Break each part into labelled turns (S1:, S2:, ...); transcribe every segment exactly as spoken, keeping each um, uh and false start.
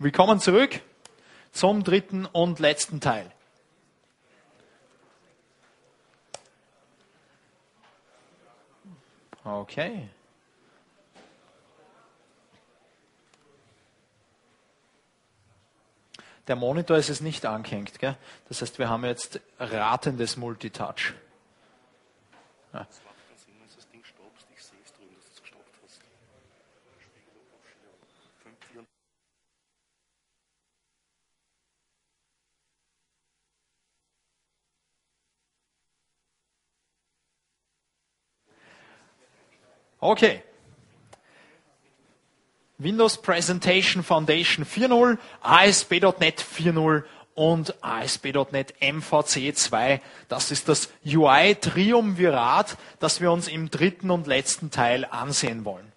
S1: Willkommen zurück zum dritten und letzten Teil. Okay. Der Monitor ist es nicht angehängt, gell? Das heißt, wir haben jetzt ratendes Multitouch. Ja. Okay. Windows Presentation Foundation vier Punkt null, A S P Punkt NET vier Punkt null und A S P Punkt NET M V C zwei. Das ist das U I-Triumvirat, das wir uns im dritten und letzten Teil ansehen wollen.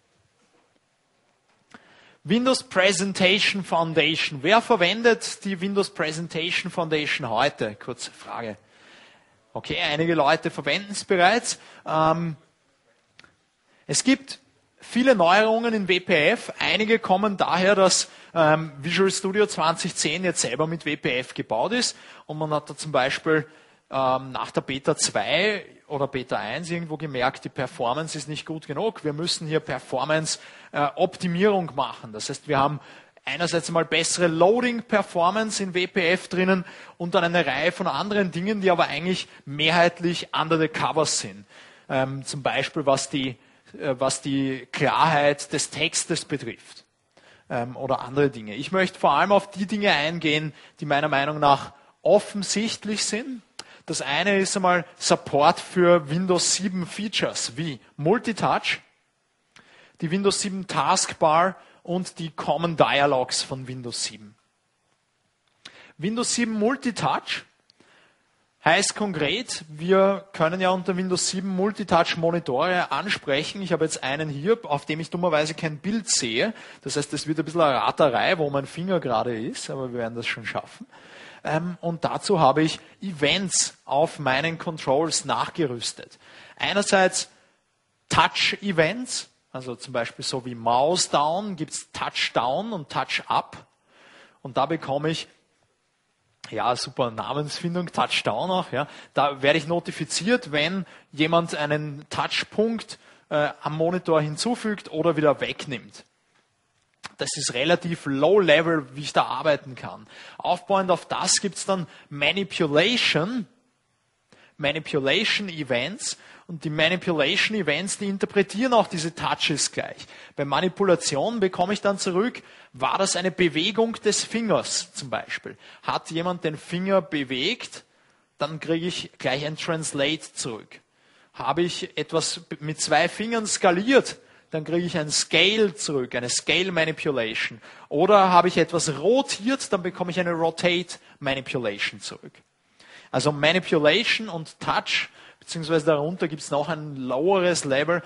S1: Windows Presentation Foundation. Wer verwendet die Windows Presentation Foundation heute? Kurze Frage. Okay, einige Leute verwenden es bereits. Ähm, es gibt viele Neuerungen in W P F. Einige kommen daher, dass ähm, Visual Studio zwanzig zehn jetzt selber mit W P F gebaut ist. Und man hat da zum Beispiel ähm, nach der Beta zwei oder Beta eins irgendwo gemerkt, die Performance ist nicht gut genug. Wir müssen hier Performance-Optimierung äh, machen. Das heißt, wir haben einerseits mal bessere Loading-Performance in W P F drinnen und dann eine Reihe von anderen Dingen, die aber eigentlich mehrheitlich under the covers sind. Ähm, zum Beispiel was die was die Klarheit des Textes betrifft ähm, oder andere Dinge. Ich möchte vor allem auf die Dinge eingehen, die meiner Meinung nach offensichtlich sind. Das eine ist einmal Support für Windows sieben Features wie Multitouch, die Windows sieben Taskbar und die Common Dialogues von Windows sieben. Windows sieben Multitouch heißt konkret, wir können ja unter Windows sieben Multitouch-Monitore ansprechen. Ich habe jetzt einen hier, auf dem ich dummerweise kein Bild sehe. Das heißt, es wird ein bisschen eine Raterei, wo mein Finger gerade ist, aber wir werden das schon schaffen. Und dazu habe ich Events auf meinen Controls nachgerüstet. Einerseits Touch-Events, also zum Beispiel so wie Mouse Down gibt es Touch Down und Touch Up. Und da bekomme ich ja, super Namensfindung, Touchdown auch. Ja. Da werde ich notifiziert, wenn jemand einen Touchpunkt äh, am Monitor hinzufügt oder wieder wegnimmt. Das ist relativ low level, wie ich da arbeiten kann. Aufbauend auf das gibt es dann Manipulation, Manipulation Events. Und die Manipulation Events, die interpretieren auch diese Touches gleich. Bei Manipulation bekomme ich dann zurück, war das eine Bewegung des Fingers zum Beispiel. Hat jemand den Finger bewegt, dann kriege ich gleich ein Translate zurück. Habe ich etwas mit zwei Fingern skaliert, dann kriege ich ein Scale zurück, eine Scale Manipulation. Oder habe ich etwas rotiert, dann bekomme ich eine Rotate Manipulation zurück. Also Manipulation und Touch, beziehungsweise darunter gibt es noch ein loweres Level,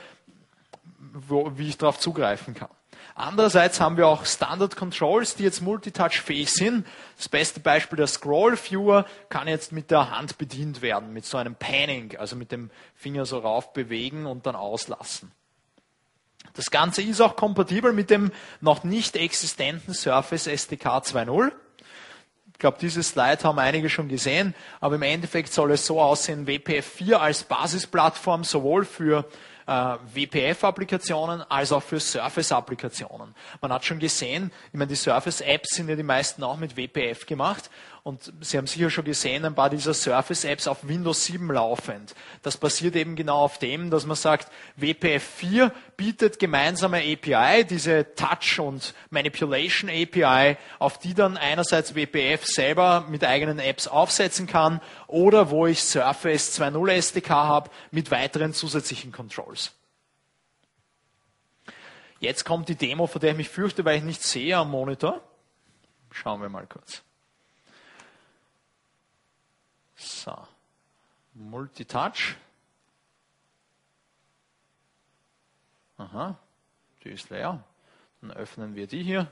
S1: wo, wie ich darauf zugreifen kann. Andererseits haben wir auch Standard Controls, die jetzt multitouch-fähig sind. Das beste Beispiel, der Scroll Viewer, kann jetzt mit der Hand bedient werden, mit so einem Panning, also mit dem Finger so rauf bewegen und dann auslassen. Das Ganze ist auch kompatibel mit dem noch nicht existenten Surface S D K zwei Punkt null. Ich glaube, diese Slide haben einige schon gesehen, aber im Endeffekt soll es so aussehen, W P F vier als Basisplattform sowohl für äh, W P F-Applikationen als auch für Surface-Applikationen. Man hat schon gesehen, ich meine, die Surface-Apps sind ja die meisten auch mit W P F gemacht und Sie haben sicher schon gesehen, ein paar dieser Surface-Apps auf Windows sieben laufend. Das basiert eben genau auf dem, dass man sagt, W P F vier bietet gemeinsame A P I, diese Touch- und Manipulation-A P I, auf die dann einerseits W P F selber mit eigenen Apps aufsetzen kann oder wo ich Surface zwei Punkt null S D K habe mit weiteren zusätzlichen Controls. Jetzt kommt die Demo, vor der ich mich fürchte, weil ich nicht sehe am Monitor. Schauen wir mal kurz. So, Multitouch. Aha, die ist leer. Dann öffnen wir die hier.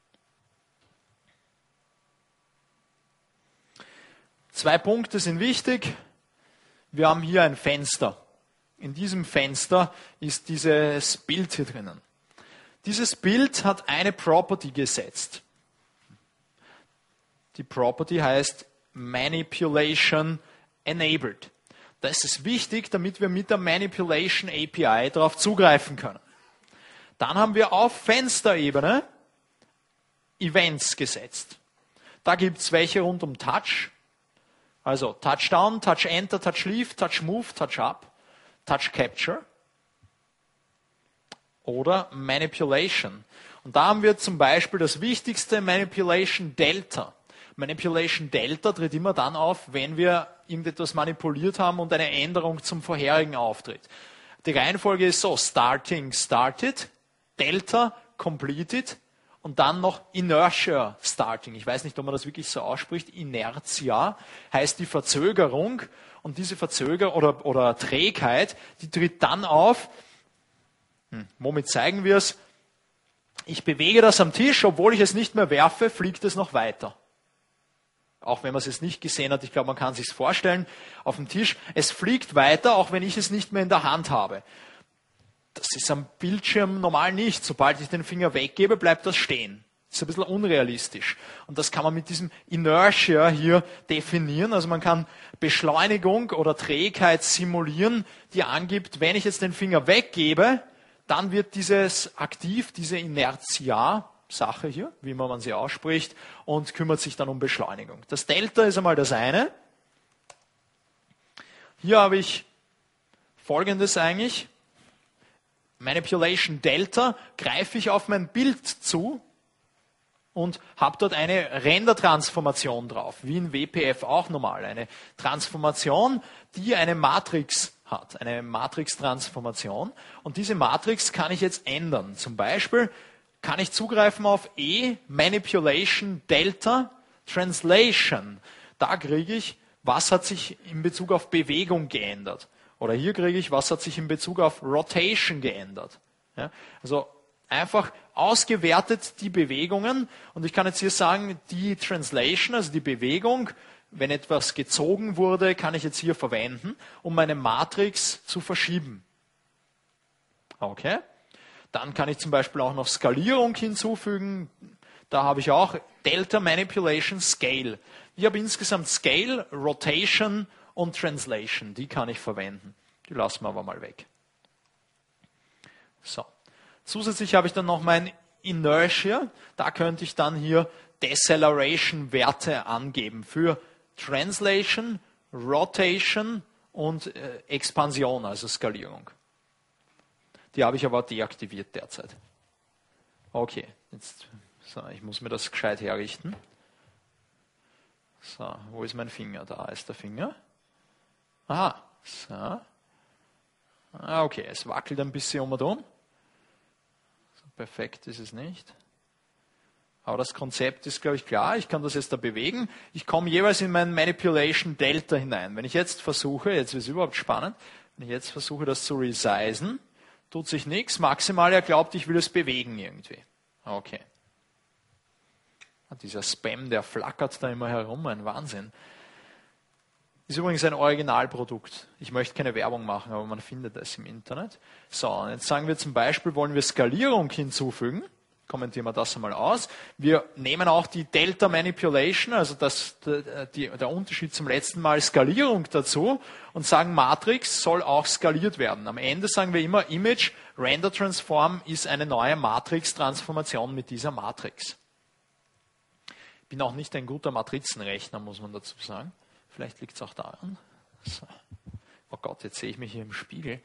S1: Zwei Punkte sind wichtig. Wir haben hier ein Fenster. In diesem Fenster ist dieses Bild hier drinnen. Dieses Bild hat eine Property gesetzt. Die Property heißt Manipulation Enabled. Das ist wichtig, damit wir mit der Manipulation A P I darauf zugreifen können. Dann haben wir auf Fensterebene Events gesetzt. Da gibt es welche rund um Touch. Also Touch Down, Touch Enter, Touch Leave, Touch Move, Touch Up, Touch Capture oder Manipulation. Und da haben wir zum Beispiel das wichtigste Manipulation Delta. Manipulation Delta tritt immer dann auf, wenn wir irgendetwas manipuliert haben und eine Änderung zum vorherigen auftritt. Die Reihenfolge ist so: Starting, Started, Delta, Completed und dann noch Inertia Starting. Ich weiß nicht, ob man das wirklich so ausspricht. Inertia heißt die Verzögerung und diese Verzögerung oder, oder Trägheit, die tritt dann auf. Hm, womit zeigen wir es? Ich bewege das am Tisch, obwohl ich es nicht mehr werfe, fliegt es noch weiter. Auch wenn man es jetzt nicht gesehen hat, ich glaube, man kann es sich vorstellen, auf dem Tisch. Es fliegt weiter, auch wenn ich es nicht mehr in der Hand habe. Das ist am Bildschirm normal nicht. Sobald ich den Finger weggebe, bleibt das stehen. Das ist ein bisschen unrealistisch. Und das kann man mit diesem Inertia hier definieren. Also man kann Beschleunigung oder Trägheit simulieren, die angibt, wenn ich jetzt den Finger weggebe, dann wird dieses aktiv, diese Inertia-Sache hier, wie immer man sie ausspricht, und kümmert sich dann um Beschleunigung. Das Delta ist einmal das eine. Hier habe ich Folgendes eigentlich. Manipulation Delta, greife ich auf mein Bild zu und habe dort eine Render-Transformation drauf, wie in W P F auch normal. Eine Transformation, die eine Matrix hat, eine Matrix-Transformation. Und diese Matrix kann ich jetzt ändern. Zum Beispiel kann ich zugreifen auf E, Manipulation Delta, Translation. Da kriege ich, was hat sich in Bezug auf Bewegung geändert. Oder hier kriege ich, was hat sich in Bezug auf Rotation geändert. Ja, also einfach ausgewertet die Bewegungen. Und ich kann jetzt hier sagen, die Translation, also die Bewegung, wenn etwas gezogen wurde, kann ich jetzt hier verwenden, um meine Matrix zu verschieben. Okay. Dann kann ich zum Beispiel auch noch Skalierung hinzufügen. Da habe ich auch Delta Manipulation Scale. Ich habe insgesamt Scale, Rotation und Translation. Die kann ich verwenden. Die lassen wir aber mal weg. So. Zusätzlich habe ich dann noch mein Inertia. Da könnte ich dann hier Deceleration-Werte angeben für Translation, Rotation und äh, Expansion, also Skalierung. Die habe ich aber deaktiviert derzeit. Okay, jetzt, so, ich muss mir das gescheit herrichten. So, wo ist mein Finger? Da ist der Finger. Aha, so. Ah, okay, es wackelt ein bisschen um und um. So, perfekt ist es nicht. Aber das Konzept ist, glaube ich, klar. Ich kann das jetzt da bewegen. Ich komme jeweils in mein Manipulation Delta hinein. Wenn ich jetzt versuche, jetzt wird es überhaupt spannend, wenn ich jetzt versuche, das zu resizen, tut sich nichts. Maximal er glaubt, ich will es bewegen irgendwie. Okay. Dieser Spam, der flackert da immer herum, ein Wahnsinn. Ist übrigens ein Originalprodukt. Ich möchte keine Werbung machen, aber man findet es im Internet. So, und jetzt sagen wir zum Beispiel, wollen wir Skalierung hinzufügen. Kommentieren wir das einmal aus. Wir nehmen auch die Delta Manipulation, also das, die, der Unterschied zum letzten Mal, Skalierung dazu und sagen, Matrix soll auch skaliert werden. Am Ende sagen wir immer, Image Render Transform ist eine neue Matrix-Transformation mit dieser Matrix. Ich bin auch nicht ein guter Matrizenrechner, muss man dazu sagen. Vielleicht liegt es auch daran. So. Oh Gott, jetzt sehe ich mich hier im Spiegel.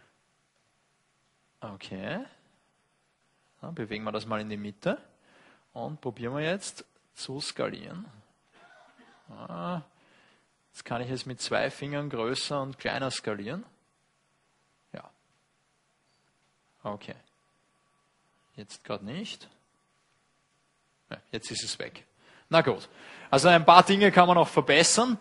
S1: Okay. Ja, bewegen wir das mal in die Mitte und probieren wir jetzt zu skalieren. Ja, jetzt kann ich es mit zwei Fingern größer und kleiner skalieren. Ja. Okay. Jetzt gerade nicht. Ja, jetzt ist es weg. Na gut. Also ein paar Dinge kann man noch verbessern.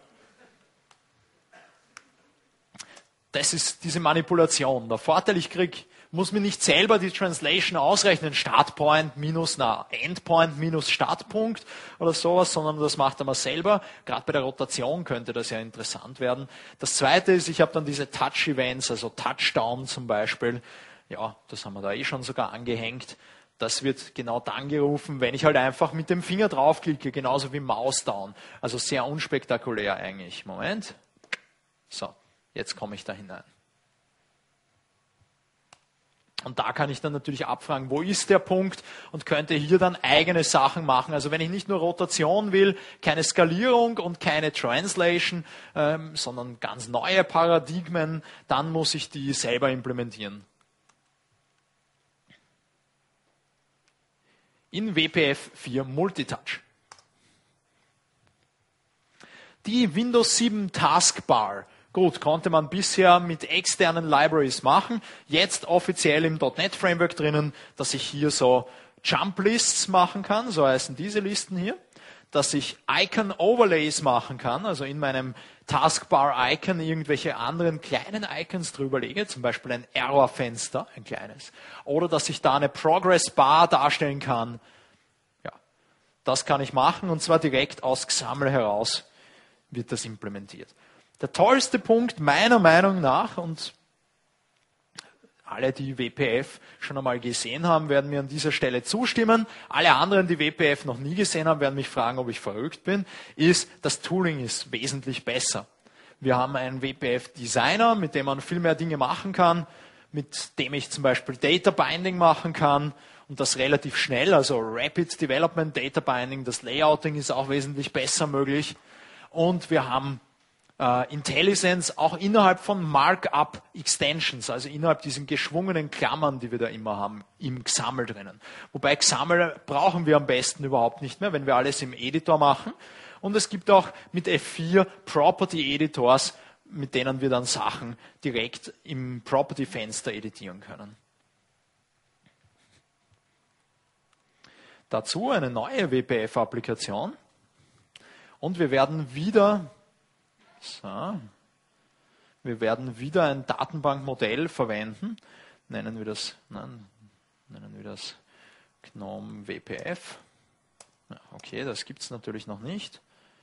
S1: Das ist diese Manipulation. Der Vorteil, ich kriege muss mir nicht selber die Translation ausrechnen, Startpoint minus na, Endpoint minus Startpunkt oder sowas, sondern das macht er mal selber. Gerade bei der Rotation könnte das ja interessant werden. Das zweite ist, ich habe dann diese Touch-Events, also Touchdown zum Beispiel. Ja, das haben wir da eh schon sogar angehängt. Das wird genau dann gerufen, wenn ich halt einfach mit dem Finger draufklicke, genauso wie Mouse down. Also sehr unspektakulär eigentlich. Moment. So, jetzt komme ich da hinein. Und da kann ich dann natürlich abfragen, wo ist der Punkt und könnte hier dann eigene Sachen machen. Also wenn ich nicht nur Rotation will, keine Skalierung und keine Translation, ähm, sondern ganz neue Paradigmen, dann muss ich die selber implementieren. In W P F vier Multitouch. Die Windows sieben Taskbar. Gut, konnte man bisher mit externen Libraries machen. Jetzt offiziell im .Punkt NET Framework drinnen, dass ich hier so Jump Lists machen kann, so heißen diese Listen hier. Dass ich Icon Overlays machen kann, also in meinem Taskbar Icon irgendwelche anderen kleinen Icons drüber lege, zum Beispiel ein Error-Fenster, ein kleines. Oder dass ich da eine Progress Bar darstellen kann. Ja, das kann ich machen und zwar direkt aus X A M L heraus wird das implementiert. Der tollste Punkt meiner Meinung nach, und alle, die W P F schon einmal gesehen haben, werden mir an dieser Stelle zustimmen. Alle anderen, die W P F noch nie gesehen haben, werden mich fragen, ob ich verrückt bin, ist, das Tooling ist wesentlich besser. Wir haben einen W P F-Designer, mit dem man viel mehr Dinge machen kann, mit dem ich zum Beispiel Data Binding machen kann und das relativ schnell, also Rapid Development Data Binding, das Layouting ist auch wesentlich besser möglich. Und wir haben Uh, IntelliSense auch innerhalb von Markup Extensions, also innerhalb diesen geschwungenen Klammern, die wir da immer haben, im X A M L drinnen. Wobei X A M L brauchen wir am besten überhaupt nicht mehr, wenn wir alles im Editor machen. Und es gibt auch mit F vier Property Editors, mit denen wir dann Sachen direkt im Property Fenster editieren können. Dazu eine neue W P F-Applikation. Und wir werden wieder So. Wir werden wieder ein Datenbankmodell verwenden. Nennen wir das, nein, nennen wir das GNOME W P F. Ja, okay, das gibt es natürlich noch nicht.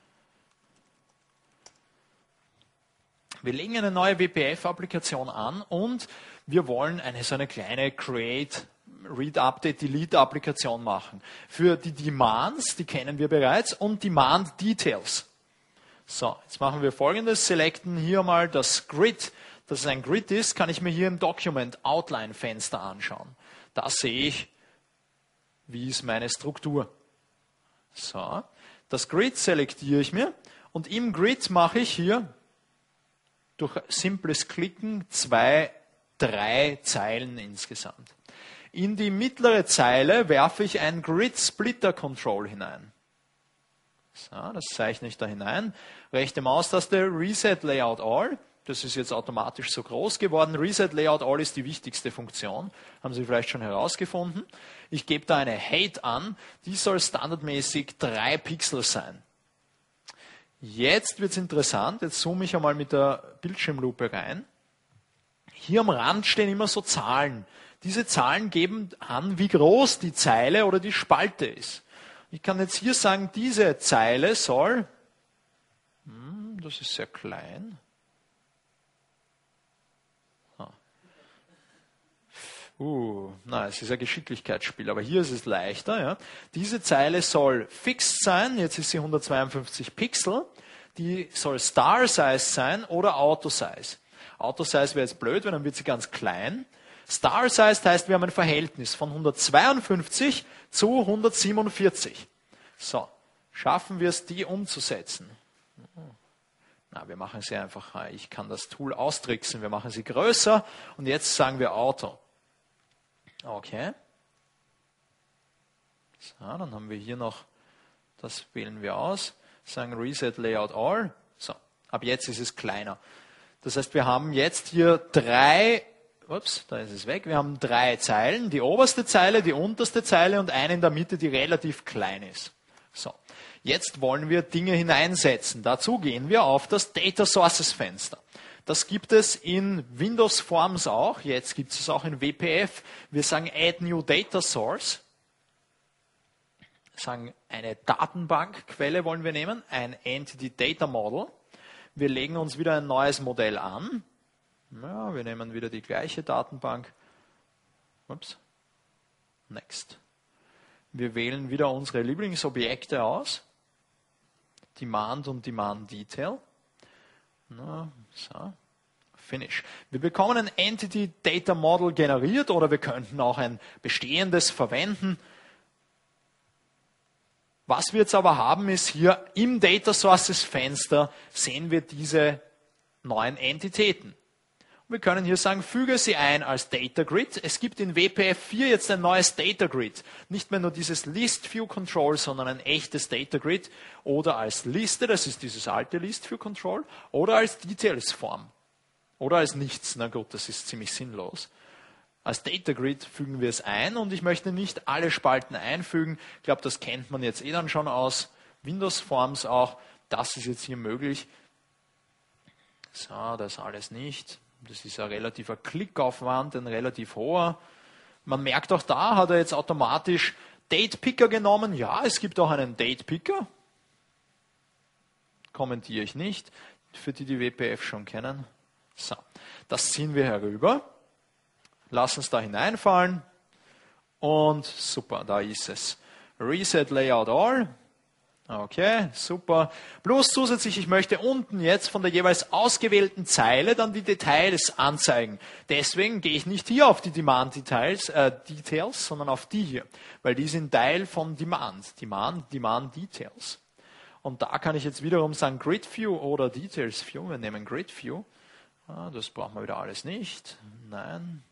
S1: Wir legen eine neue W P F-Applikation an und wir wollen eine so eine kleine Create, Read, Update, Delete-Applikation machen. Für die Demands, die kennen wir bereits, und Demand Details. So, jetzt machen wir Folgendes, selecten hier mal das Grid. Dass es ein Grid ist, kann ich mir hier im Document Outline Fenster anschauen. Da sehe ich, wie ist meine Struktur. So, das Grid selektiere ich mir und im Grid mache ich hier durch simples Klicken zwei, drei Zeilen insgesamt. In die mittlere Zeile werfe ich ein Grid Splitter Control hinein. So, das zeichne ich da hinein. Rechte Maustaste, Reset Layout All. Das ist jetzt automatisch so groß geworden. Reset Layout All ist die wichtigste Funktion. Haben Sie vielleicht schon herausgefunden. Ich gebe da eine Height an. Die soll standardmäßig drei Pixel sein. Jetzt wird es interessant. Jetzt zoome ich einmal mit der Bildschirmlupe rein. Hier am Rand stehen immer so Zahlen. Diese Zahlen geben an, wie groß die Zeile oder die Spalte ist. Ich kann jetzt hier sagen, diese Zeile soll, hm, das ist sehr klein. Ah. Uh, na, es ist ein Geschicklichkeitsspiel, aber hier ist es leichter. Ja. Diese Zeile soll fixed sein, jetzt ist sie hundertzweiundfünfzig Pixel. Die soll Star Size sein oder Auto Size. Auto Size wäre jetzt blöd, weil dann wird sie ganz klein. Star Size heißt, wir haben ein Verhältnis von hundertzweiundfünfzig zu hundertsiebenundvierzig. So, schaffen wir es, die umzusetzen? Na, wir machen sie einfach, ich kann das Tool austricksen, wir machen sie größer und jetzt sagen wir Auto. Okay. So, dann haben wir hier noch, das wählen wir aus, sagen Reset Layout All. So, ab jetzt ist es kleiner. Das heißt, wir haben jetzt hier drei Ups, da ist es weg. Wir haben drei Zeilen, die oberste Zeile, die unterste Zeile und eine in der Mitte, die relativ klein ist. So, jetzt wollen wir Dinge hineinsetzen. Dazu gehen wir auf das Data Sources Fenster. Das gibt es in Windows Forms auch, jetzt gibt es es auch in W P F. Wir sagen Add New Data Source. Wir sagen, eine Datenbankquelle wollen wir nehmen, ein Entity Data Model. Wir legen uns wieder ein neues Modell an. Ja, wir nehmen wieder die gleiche Datenbank. Ups. Next. Wir wählen wieder unsere Lieblingsobjekte aus. Demand und Demand Detail. Na, so. Finish. Wir bekommen ein Entity Data Model generiert oder wir könnten auch ein bestehendes verwenden. Was wir jetzt aber haben, ist hier im Data Sources Fenster sehen wir diese neuen Entitäten. Wir können hier sagen, füge sie ein als Data Grid. Es gibt in W P F vier jetzt ein neues Data Grid. Nicht mehr nur dieses List View Control, sondern ein echtes Data Grid. Oder als Liste, das ist dieses alte List View Control. Oder als Details Form. Oder als nichts. Na gut, das ist ziemlich sinnlos. Als Data Grid fügen wir es ein und ich möchte nicht alle Spalten einfügen. Ich glaube, das kennt man jetzt eh dann schon aus Windows Forms auch. Das ist jetzt hier möglich. So, das alles nicht. Das ist ein relativer Klickaufwand, ein relativ hoher. Man merkt auch da, hat er jetzt automatisch Date Picker genommen. Ja, es gibt auch einen Date Picker. Kommentiere ich nicht, für die die W P F schon kennen. So, das ziehen wir herüber. Lassen es da hineinfallen. Und super, da ist es. Reset Layout All. Okay, super. Plus zusätzlich, ich möchte unten jetzt von der jeweils ausgewählten Zeile dann die Details anzeigen. Deswegen gehe ich nicht hier auf die Demand Details, äh, Details, sondern auf die hier, weil die sind Teil von Demand. Demand, Demand Details. Und da kann ich jetzt wiederum sagen Grid View oder Details View. Wir nehmen Grid View. Ah, das brauchen wir wieder alles nicht. Nein.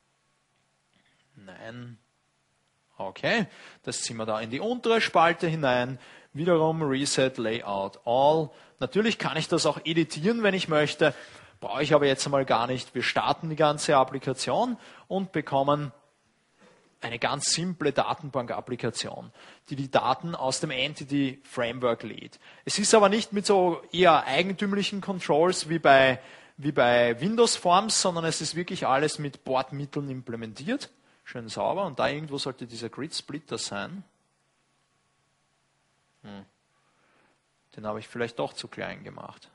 S1: Nein. Okay, das ziehen wir da in die untere Spalte hinein. Wiederum Reset Layout All. Natürlich kann ich das auch editieren, wenn ich möchte. Brauche ich aber jetzt einmal gar nicht. Wir starten die ganze Applikation und bekommen eine ganz simple Datenbank-Applikation, die die Daten aus dem Entity Framework lädt. Es ist aber nicht mit so eher eigentümlichen Controls wie bei, wie bei Windows Forms, sondern es ist wirklich alles mit Bordmitteln implementiert. Schön sauber. Und da irgendwo sollte dieser Grid Splitter sein. Hm. Den habe ich vielleicht doch zu klein gemacht.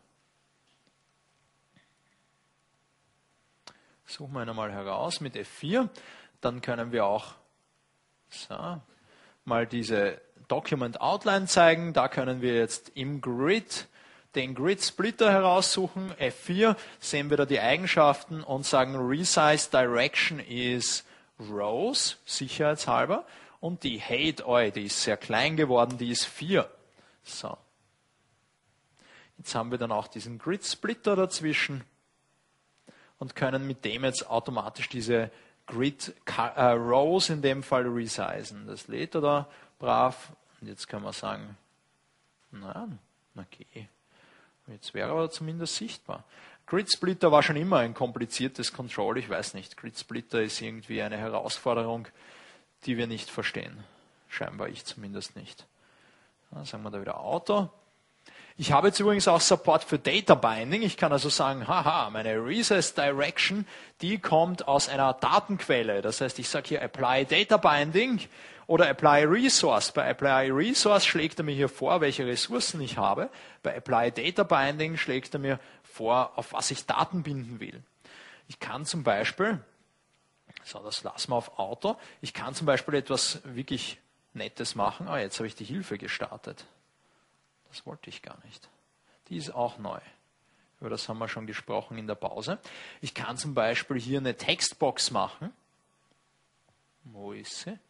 S1: Suchen wir ihn einmal heraus mit F vier. Dann können wir auch so, mal diese Document Outline zeigen. Da können wir jetzt im Grid den Grid Splitter heraussuchen. F vier sehen wir da die Eigenschaften und sagen Resize Direction is Rows, sicherheitshalber. Und die Height, oh, die ist sehr klein geworden, die ist vier. So. Jetzt haben wir dann auch diesen Grid Splitter dazwischen und können mit dem jetzt automatisch diese Grid äh, Rows in dem Fall resizen. Das lädt er da brav. Und jetzt können wir sagen, na, okay. Jetzt wäre er zumindest sichtbar. Grid Splitter war schon immer ein kompliziertes Control. Ich weiß nicht, Grid Splitter ist irgendwie eine Herausforderung, die wir nicht verstehen. Scheinbar ich zumindest nicht. Ja, sagen wir da wieder Auto. Ich habe jetzt übrigens auch Support für Data Binding. Ich kann also sagen, haha, meine Recess Direction, die kommt aus einer Datenquelle. Das heißt, ich sage hier Apply Data Binding oder Apply Resource. Bei Apply Resource schlägt er mir hier vor, welche Ressourcen ich habe. Bei Apply Data Binding schlägt er mir vor, auf was ich Daten binden will. Ich kann zum Beispiel, so, das lassen wir auf Auto, ich kann zum Beispiel etwas wirklich Nettes machen. Ah, jetzt habe ich die Hilfe gestartet. Das wollte ich gar nicht. Die ist auch neu. Über das haben wir schon gesprochen in der Pause. Ich kann zum Beispiel hier eine Textbox machen. Wo ist sie?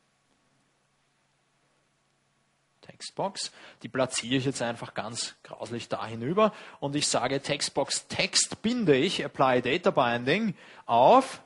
S1: Textbox. Die platziere ich jetzt einfach ganz grauslich da hinüber. Und ich sage Textbox Text binde ich, Apply Data Binding, auf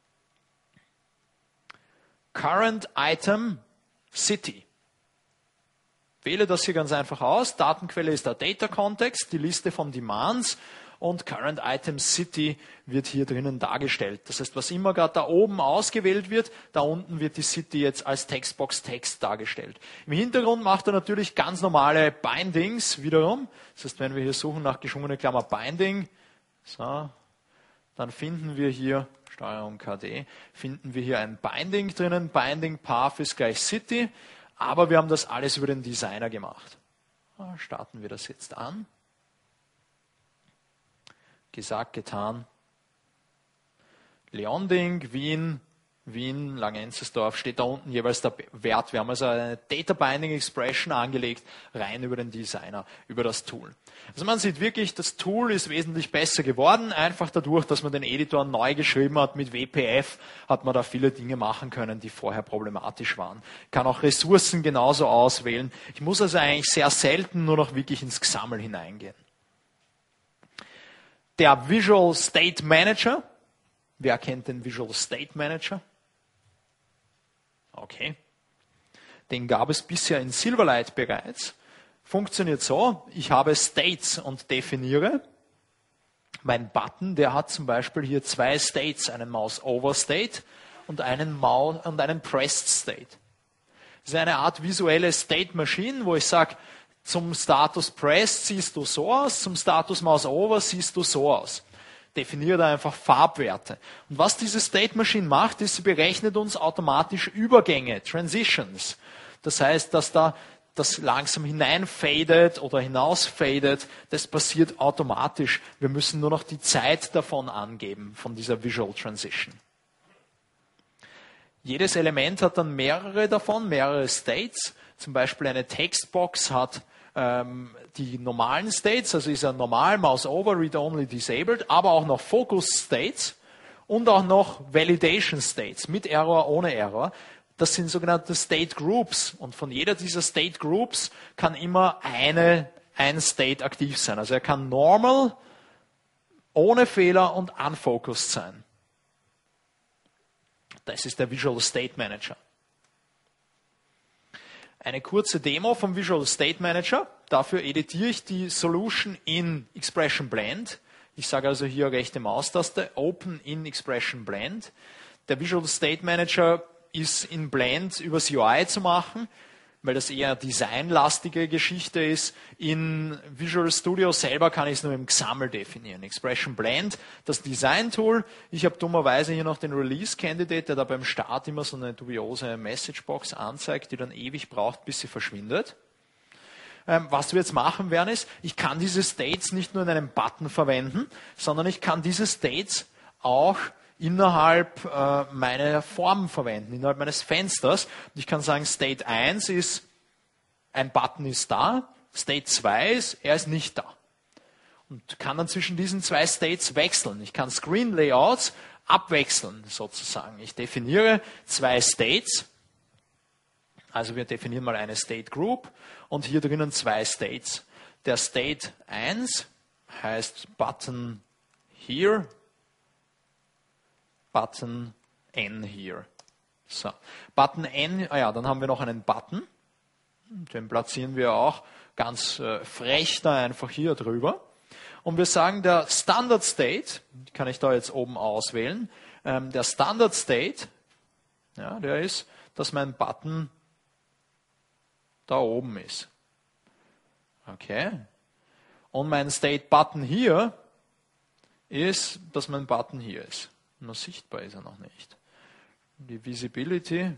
S1: Current Item City. Wähle das hier ganz einfach aus. Datenquelle ist der Data Context, die Liste von Demands und Current Item City wird hier drinnen dargestellt. Das heißt, was immer gerade da oben ausgewählt wird, da unten wird die City jetzt als Textbox Text dargestellt. Im Hintergrund macht er natürlich ganz normale Bindings wiederum. Das heißt, wenn wir hier suchen nach geschwungene Klammer Binding, so, dann finden wir hier, Steuerung K D, finden wir hier ein Binding drinnen. Binding Path ist gleich City. Aber wir haben das alles über den Designer gemacht. Starten wir das jetzt an. Gesagt, getan. Leonding, Wien, Wien, Langenzersdorf, steht da unten jeweils der Wert. Wir haben also eine Data Binding Expression angelegt, rein über den Designer, über das Tool. Also man sieht wirklich, das Tool ist wesentlich besser geworden, einfach dadurch, dass man den Editor neu geschrieben hat. Mit W P F hat man da viele Dinge machen können, die vorher problematisch waren. Kann auch Ressourcen genauso auswählen. Ich muss also eigentlich sehr selten nur noch wirklich ins Gesammel hineingehen. Der Visual State Manager. Wer kennt den Visual State Manager? Okay. Den gab es bisher in Silverlight bereits. Funktioniert so, ich habe States und definiere. Mein Button, der hat zum Beispiel hier zwei States, einen Mouse-Over-State und einen, Mouse und einen Pressed State. Das ist eine Art visuelle State-Machine, wo ich sage, zum Status Pressed siehst du so aus, zum Status Mouse-Over siehst du so aus. Definiere da einfach Farbwerte. Und was diese State Machine macht, ist, sie berechnet uns automatisch Übergänge, Transitions. Das heißt, dass da das langsam hineinfadet oder hinausfadet, das passiert automatisch. Wir müssen nur noch die Zeit davon angeben, von dieser Visual Transition. Jedes Element hat dann mehrere davon, mehrere States. Zum Beispiel eine Textbox hat die normalen States, also ist er normal, Mouse over, Read only, disabled, aber auch noch Focus States und auch noch Validation States mit Error, ohne Error. Das sind sogenannte State Groups und von jeder dieser State Groups kann immer eine, ein State aktiv sein. Also er kann normal, ohne Fehler und unfocused sein. Das ist der Visual State Manager. Eine kurze Demo vom Visual State Manager. Dafür editiere ich die Solution in Expression Blend. Ich sage also hier rechte Maustaste, Open in Expression Blend. Der Visual State Manager ist in Blend übers U I zu machen, weil das eher designlastige Geschichte ist. In Visual Studio selber kann ich es nur im Gesammel definieren. Expression Blend, das Design-Tool. Ich habe dummerweise hier noch den Release-Candidate, der da beim Start immer so eine dubiose Messagebox anzeigt, die dann ewig braucht, bis sie verschwindet. Ähm, was wir jetzt machen werden ist, ich kann diese States nicht nur in einem Button verwenden, sondern ich kann diese States auch innerhalb äh, meiner Form verwenden, innerhalb meines Fensters. Und ich kann sagen, State eins ist, ein Button ist da, State zwei ist, er ist nicht da. Und kann dann zwischen diesen zwei States wechseln. Ich kann Screen Layouts abwechseln, sozusagen. Ich definiere zwei States. Also wir definieren mal eine State Group und hier drinnen zwei States. Der State eins heißt Button here, Button N here. So. Button N, ah ja, dann haben wir noch einen Button. Den platzieren wir auch ganz äh, frech da einfach hier drüber. Und wir sagen, der Standard State, kann ich da jetzt oben auswählen, ähm, der Standard State, ja, der ist, dass mein Button da oben ist. Okay. Und mein State Button hier ist, dass mein Button hier ist. Nur sichtbar ist er noch nicht. Die Visibility,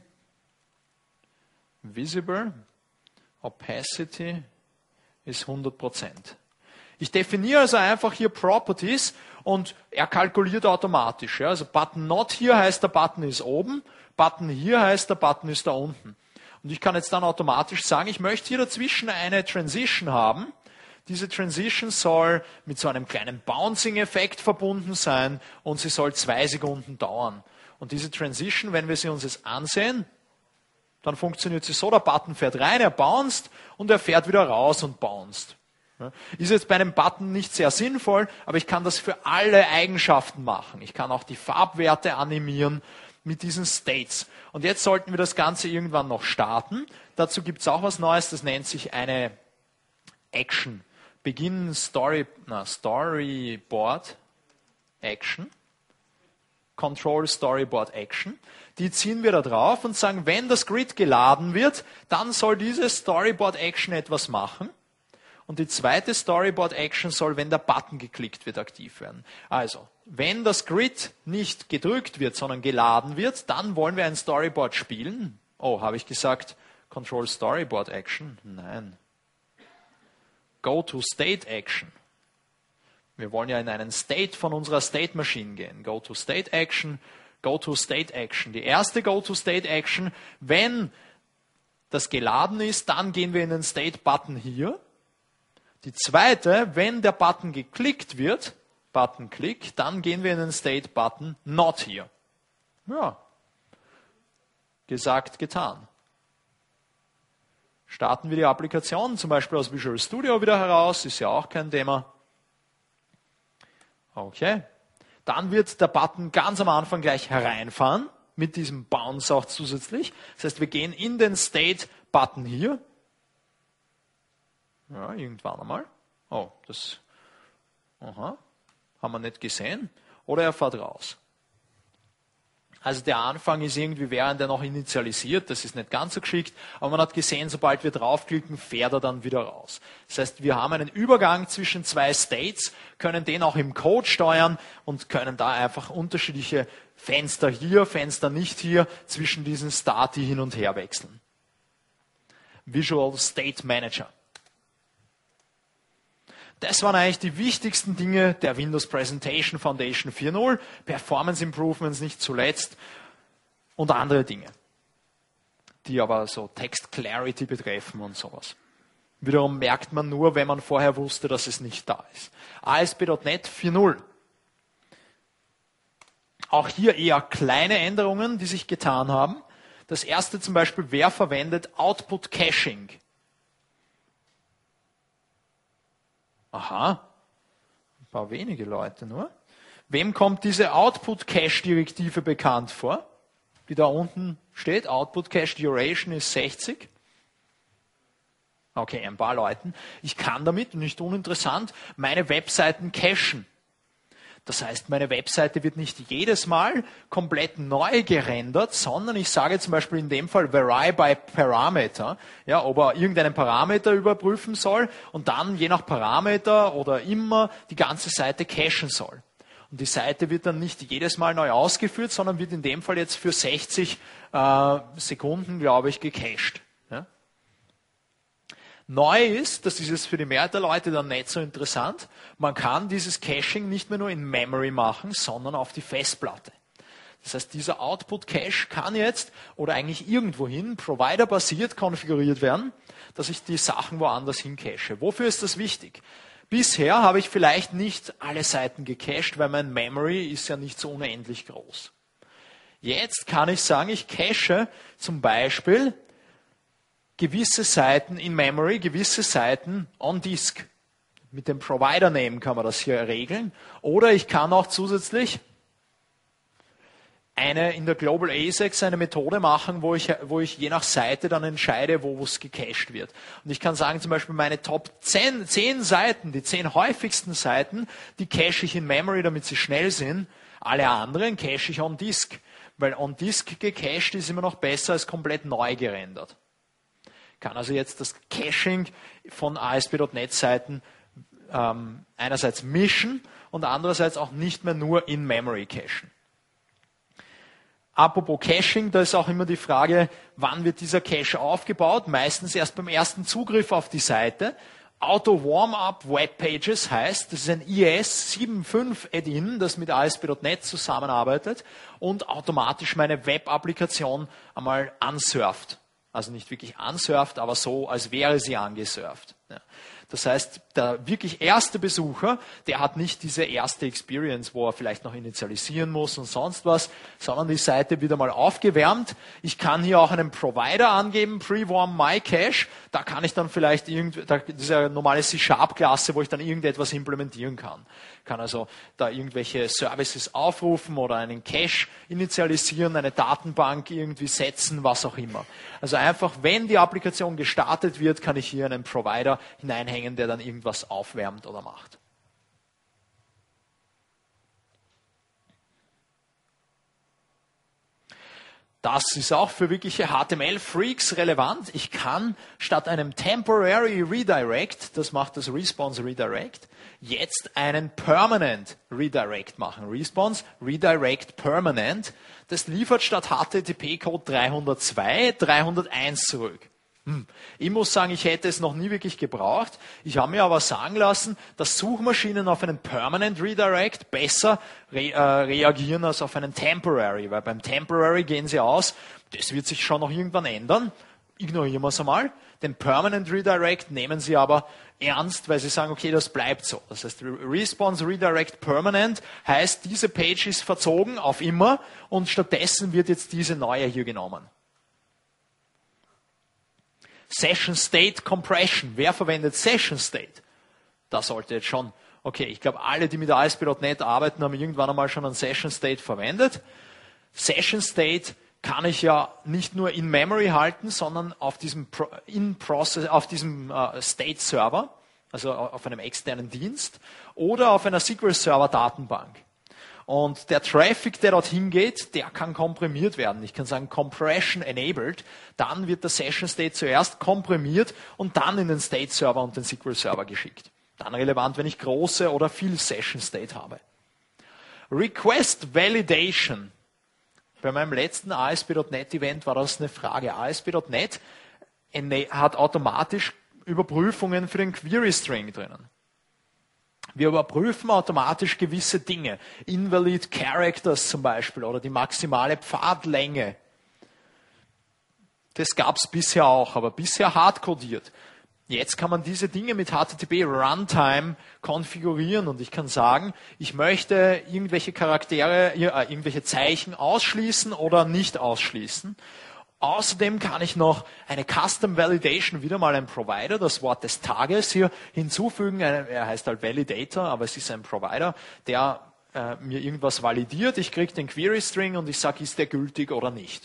S1: Visible, Opacity ist hundert Prozent. Ich definiere also einfach hier Properties und er kalkuliert automatisch. Ja. Also Button Not hier heißt, der Button ist oben, Button hier heißt, der Button ist da unten. Und ich kann jetzt dann automatisch sagen, ich möchte hier dazwischen eine Transition haben. Diese Transition soll mit so einem kleinen Bouncing-Effekt verbunden sein und sie soll zwei Sekunden dauern. Und diese Transition, wenn wir sie uns jetzt ansehen, dann funktioniert sie so, der Button fährt rein, er bounced und er fährt wieder raus und bounced. Ist jetzt bei einem Button nicht sehr sinnvoll, aber ich kann das für alle Eigenschaften machen. Ich kann auch die Farbwerte animieren mit diesen States. Und jetzt sollten wir das Ganze irgendwann noch starten. Dazu gibt es auch was Neues, das nennt sich eine Action. Begin Story, na, Storyboard Action. Control Storyboard Action. Die ziehen wir da drauf und sagen, wenn das Grid geladen wird, dann soll diese Storyboard Action etwas machen. Und die zweite Storyboard Action soll, wenn der Button geklickt wird, aktiv werden. Also, wenn das Grid nicht gedrückt wird, sondern geladen wird, dann wollen wir ein Storyboard spielen. Oh, habe ich gesagt, Control Storyboard Action? Nein. Go to State Action. Wir wollen ja in einen State von unserer State Machine gehen. Go to State Action, Go-to-State-Action. Die erste Go-to-State-Action, wenn das geladen ist, dann gehen wir in den State-Button hier. Die zweite, wenn der Button geklickt wird, Button-Click, dann gehen wir in den State-Button Not here. Ja, gesagt, getan. Starten wir die Applikation, zum Beispiel aus Visual Studio wieder heraus, ist ja auch kein Thema. Okay. Dann wird der Button ganz am Anfang gleich hereinfahren, mit diesem Bounce auch zusätzlich. Das heißt, wir gehen in den State-Button hier. Ja, irgendwann einmal. Oh, das aha, haben wir nicht gesehen. Oder er fährt raus. Also der Anfang ist irgendwie, während er noch initialisiert, das ist nicht ganz so geschickt, aber man hat gesehen, sobald wir draufklicken, fährt er dann wieder raus. Das heißt, wir haben einen Übergang zwischen zwei States, können den auch im Code steuern und können da einfach unterschiedliche Fenster hier, Fenster nicht hier, zwischen diesen Stati hin und her wechseln. Visual State Manager. Das waren eigentlich die wichtigsten Dinge der Windows Presentation Foundation vier Punkt null, Performance Improvements nicht zuletzt und andere Dinge, die aber so Text Clarity betreffen und sowas. Wiederum merkt man nur, wenn man vorher wusste, dass es nicht da ist. A S P Punkt NET vier Punkt null. Auch hier eher kleine Änderungen, die sich getan haben. Das erste zum Beispiel, wer verwendet Output Caching? Aha, ein paar wenige Leute nur. Wem kommt diese Output-Cache-Direktive bekannt vor? Die da unten steht, Output-Cache-Duration ist sechzig. Okay, ein paar Leuten. Ich kann damit, nicht uninteressant, meine Webseiten cachen. Das heißt, meine Webseite wird nicht jedes Mal komplett neu gerendert, sondern ich sage zum Beispiel in dem Fall vary by Parameter, ja, ob er irgendeinen Parameter überprüfen soll und dann je nach Parameter oder immer die ganze Seite cachen soll. Und die Seite wird dann nicht jedes Mal neu ausgeführt, sondern wird in dem Fall jetzt für sechzig äh, Sekunden, glaube ich, gecached. Ja. Neu ist, das ist jetzt für die Mehrheit der Leute dann nicht so interessant, man kann dieses Caching nicht mehr nur in Memory machen, sondern auf die Festplatte. Das heißt, dieser Output-Cache kann jetzt oder eigentlich irgendwohin providerbasiert konfiguriert werden, dass ich die Sachen woanders hin cache. Wofür ist das wichtig? Bisher habe ich vielleicht nicht alle Seiten gecached, weil mein Memory ist ja nicht so unendlich groß. Jetzt kann ich sagen, ich cache zum Beispiel gewisse Seiten in Memory, gewisse Seiten on Disk. Mit dem Provider-Name kann man das hier regeln. Oder ich kann auch zusätzlich eine in der Global A S I X eine Methode machen, wo ich, wo ich je nach Seite dann entscheide, wo es gecached wird. Und ich kann sagen, zum Beispiel meine Top zehn, zehn Seiten, die zehn häufigsten Seiten, die cache ich in Memory, damit sie schnell sind. Alle anderen cache ich on Disk. Weil on Disk gecached ist immer noch besser als komplett neu gerendert. Kann also jetzt das Caching von A S P Punkt NET Seiten ähm, einerseits mischen und andererseits auch nicht mehr nur in Memory cachen. Apropos Caching, da ist auch immer die Frage, wann wird dieser Cache aufgebaut? Meistens erst beim ersten Zugriff auf die Seite. Auto Warm-Up Web Pages heißt, das ist ein I S sieben Punkt fünf Add-in, das mit A S P Punkt NET zusammenarbeitet und automatisch meine Web-Applikation einmal ansurft. Also nicht wirklich ansurft, aber so, als wäre sie angesurft. Ja. Das heißt, der wirklich erste Besucher, der hat nicht diese erste Experience, wo er vielleicht noch initialisieren muss und sonst was, sondern die Seite wird einmal aufgewärmt. Ich kann hier auch einen Provider angeben, Prewarm My Cache. Da kann ich dann vielleicht irgendwie, das ist eine normale C-Sharp-Klasse, wo ich dann irgendetwas implementieren kann. Kann also da irgendwelche Services aufrufen oder einen Cache initialisieren, eine Datenbank irgendwie setzen, was auch immer. Also einfach, wenn die Applikation gestartet wird, kann ich hier einen Provider hineinhängen, der dann irgendwas aufwärmt oder macht. Das ist auch für wirkliche H T M L-Freaks relevant. Ich kann statt einem Temporary Redirect, das macht das Response Redirect, jetzt einen Permanent Redirect machen. Response Redirect Permanent. Das liefert statt H T T P-Code dreihundertzwei dreihunderteins zurück. Hm. Ich muss sagen, ich hätte es noch nie wirklich gebraucht. Ich habe mir aber sagen lassen, dass Suchmaschinen auf einen Permanent Redirect besser re äh, reagieren als auf einen Temporary, weil beim Temporary gehen sie aus, das wird sich schon noch irgendwann ändern. Ignorieren wir es einmal. Den Permanent Redirect nehmen sie aber ernst, weil sie sagen, okay, das bleibt so. Das heißt, Response Redirect Permanent heißt, diese Page ist verzogen auf immer und stattdessen wird jetzt diese neue hier genommen. Session State Compression. Wer verwendet Session State? Da sollte jetzt schon, okay, ich glaube, alle, die mit A S P Punkt net arbeiten, haben irgendwann einmal schon einen Session State verwendet. Session State kann ich ja nicht nur in Memory halten, sondern auf diesem, in Process, auf diesem uh, State Server, also auf einem externen Dienst, oder auf einer S Q L Server Datenbank. Und der Traffic, der dorthin geht, der kann komprimiert werden. Ich kann sagen Compression enabled. Dann wird der Session State zuerst komprimiert und dann in den State Server und den S Q L Server geschickt. Dann relevant, wenn ich große oder viel Session State habe. Request Validation. Bei meinem letzten A S P Punkt net Event war das eine Frage. A S P Punkt net hat automatisch Überprüfungen für den Query String drinnen. Wir überprüfen automatisch gewisse Dinge. Invalid Characters zum Beispiel oder die maximale Pfadlänge. Das gab es bisher auch, aber bisher hardcodiert. Jetzt kann man diese Dinge mit H T T P Runtime konfigurieren und ich kann sagen, ich möchte irgendwelche Charaktere, äh, irgendwelche Zeichen ausschließen oder nicht ausschließen. Außerdem kann ich noch eine Custom Validation, wieder mal ein Provider, das Wort des Tages hier hinzufügen. Er heißt halt Validator, aber es ist ein Provider, der äh, mir irgendwas validiert. Ich kriege den Query String und ich sage, ist der gültig oder nicht.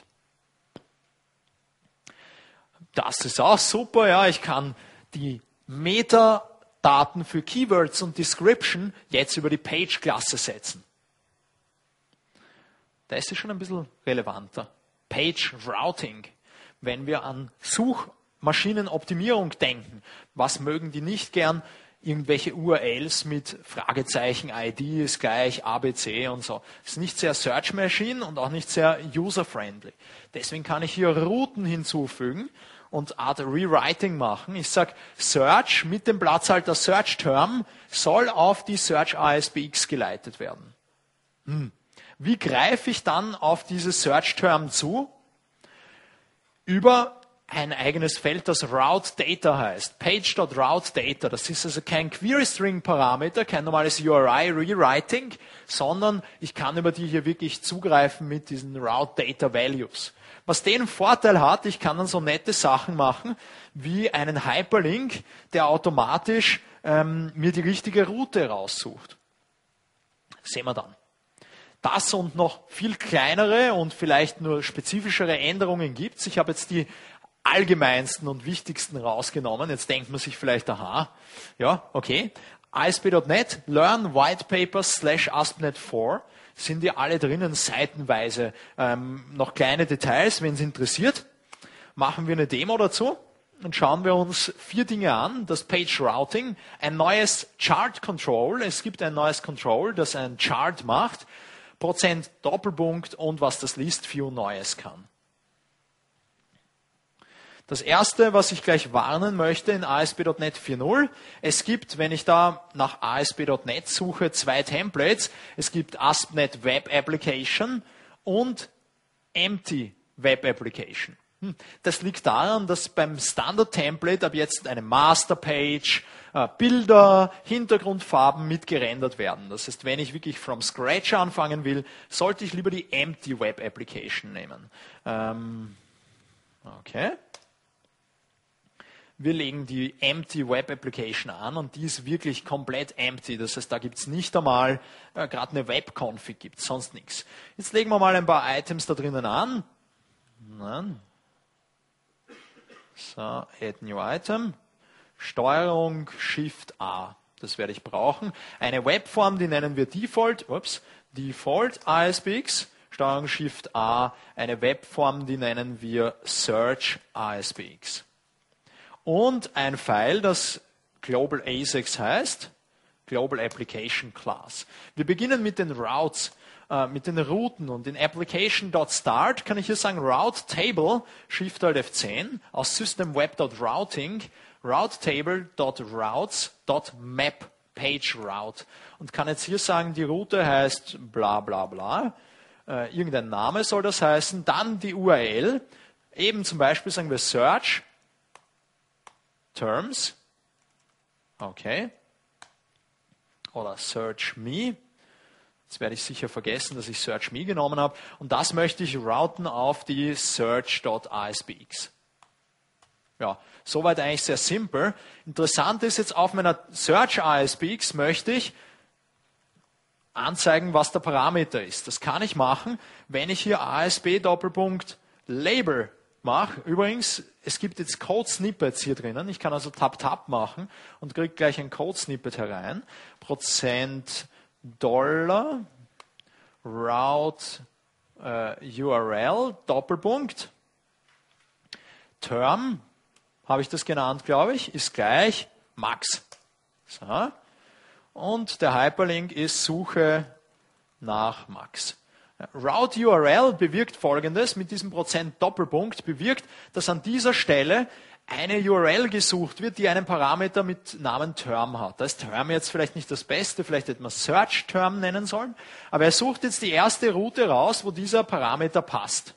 S1: Das ist auch super, ja. Ich kann die Metadaten für Keywords und Description jetzt über die Page-Klasse setzen. Das ist schon ein bisschen relevanter. Page Routing. Wenn wir an Suchmaschinenoptimierung denken, was mögen die nicht gern? Irgendwelche U R Ls mit Fragezeichen, I D ist gleich A B C und so. Das ist nicht sehr Search Machine und auch nicht sehr user-friendly. Deswegen kann ich hier Routen hinzufügen und Art Rewriting machen. Ich sage, Search mit dem Platzhalter Search Term soll auf die Search A S P X geleitet werden. Hm. Wie greife ich dann auf dieses Search Term zu? Über ein eigenes Feld, das Route Data heißt. Page.Route Data. Das ist also kein Query String Parameter, kein normales U R I Rewriting, sondern ich kann über die hier wirklich zugreifen mit diesen Route Data Values. Was den Vorteil hat, ich kann dann so nette Sachen machen, wie einen Hyperlink, der automatisch ähm, mir die richtige Route raussucht. Sehen wir dann. Das und noch viel kleinere und vielleicht nur spezifischere Änderungen gibt es. Ich habe jetzt die allgemeinsten und wichtigsten rausgenommen. Jetzt denkt man sich vielleicht, aha, ja, okay. A S P Punkt net, Learn White Papers slash A S P Punkt net vier. Sind die alle drinnen, seitenweise. Ähm, noch kleine Details, wenn es interessiert. Machen wir eine Demo dazu und schauen wir uns vier Dinge an. Das Page Routing, ein neues Chart Control. Es gibt ein neues Control, das ein Chart macht. Prozent Doppelpunkt und was das List View Neues kann. Das erste, was ich gleich warnen möchte in A S P Punkt net vier Punkt null, es gibt, wenn ich da nach A S P Punkt net suche, zwei Templates. Es gibt A S P Punkt net Web Application und Empty Web Application. Das liegt daran, dass beim Standard-Template ab jetzt eine Masterpage, äh, Bilder, Hintergrundfarben mitgerendert werden. Das heißt, wenn ich wirklich from scratch anfangen will, sollte ich lieber die Empty Web Application nehmen. Ähm, okay. Wir legen die Empty Web Application an und die ist wirklich komplett empty. Das heißt, da gibt es nicht einmal, äh, gerade eine Web-Config gibt es, sonst nichts. Jetzt legen wir mal ein paar Items da drinnen an. Nein. So, Add New Item. Steuerung Shift A. Das werde ich brauchen. Eine Webform, die nennen wir Default. Ups, Default A S P X. Steuerung Shift A. Eine Webform, die nennen wir Search A S P X. Und ein File, das Global A sechs heißt, Global Application Class. Wir beginnen mit den Routes. äh, mit den Routen. Und in application.start kann ich hier sagen Route Table, Shift Alt F zehn, aus systemweb.routing, routetable.routes.map Page Route. Und kann jetzt hier sagen, die Route heißt bla bla bla, äh, irgendein Name soll das heißen, dann die U R L, eben zum Beispiel sagen wir Search Terms, okay, oder Search Me. Jetzt werde ich sicher vergessen, dass ich Search Me genommen habe. Und das möchte ich routen auf die search.aspx. Ja, soweit eigentlich sehr simpel. Interessant ist jetzt, auf meiner Search.aspx möchte ich anzeigen, was der Parameter ist. Das kann ich machen, wenn ich hier asp Doppelpunkt Label mache. Übrigens, es gibt jetzt Code-Snippets hier drinnen. Ich kann also Tab-Tab machen und kriege gleich ein Code-Snippet herein. Prozent Dollar Route äh, U R L Doppelpunkt Term, habe ich das genannt, glaube ich, ist gleich Max. So. Und der Hyperlink ist Suche nach Max. Route U R L bewirkt Folgendes, mit diesem Prozent Doppelpunkt bewirkt, dass an dieser Stelle eine U R L gesucht wird, die einen Parameter mit Namen Term hat. Da ist Term jetzt vielleicht nicht das Beste, vielleicht hätte man Search Term nennen sollen, aber er sucht jetzt die erste Route raus, wo dieser Parameter passt.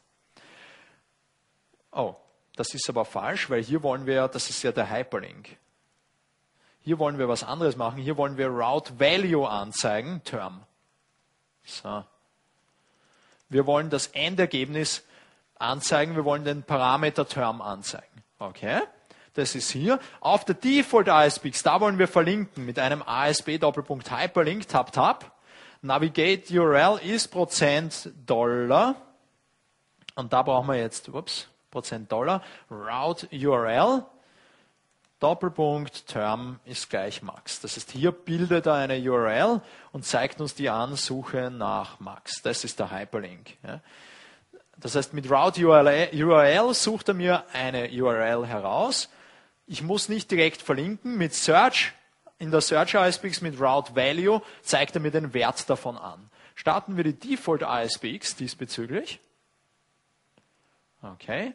S1: Oh, das ist aber falsch, weil hier wollen wir, das ist ja der Hyperlink. Hier wollen wir was anderes machen, hier wollen wir Route Value anzeigen, Term. So. Wir wollen das Endergebnis anzeigen, wir wollen den Parameter Term anzeigen. Okay, das ist hier. Auf der Default Aspx, da wollen wir verlinken mit einem asp Doppelpunkt Hyperlink, Tab Tab. Navigate U R L ist Prozent Dollar. Und da brauchen wir jetzt, ups, Prozent Dollar, Route U R L, Doppelpunkt Term ist gleich Max. Das heißt, hier bildet er eine U R L und zeigt uns die an, Suche nach Max. Das ist der Hyperlink. Ja. Das heißt, mit Route U R L sucht er mir eine U R L heraus. Ich muss nicht direkt verlinken. Mit Search, in der Search-Aspx mit Route Value zeigt er mir den Wert davon an. Starten wir die Default-Aspx diesbezüglich. Okay.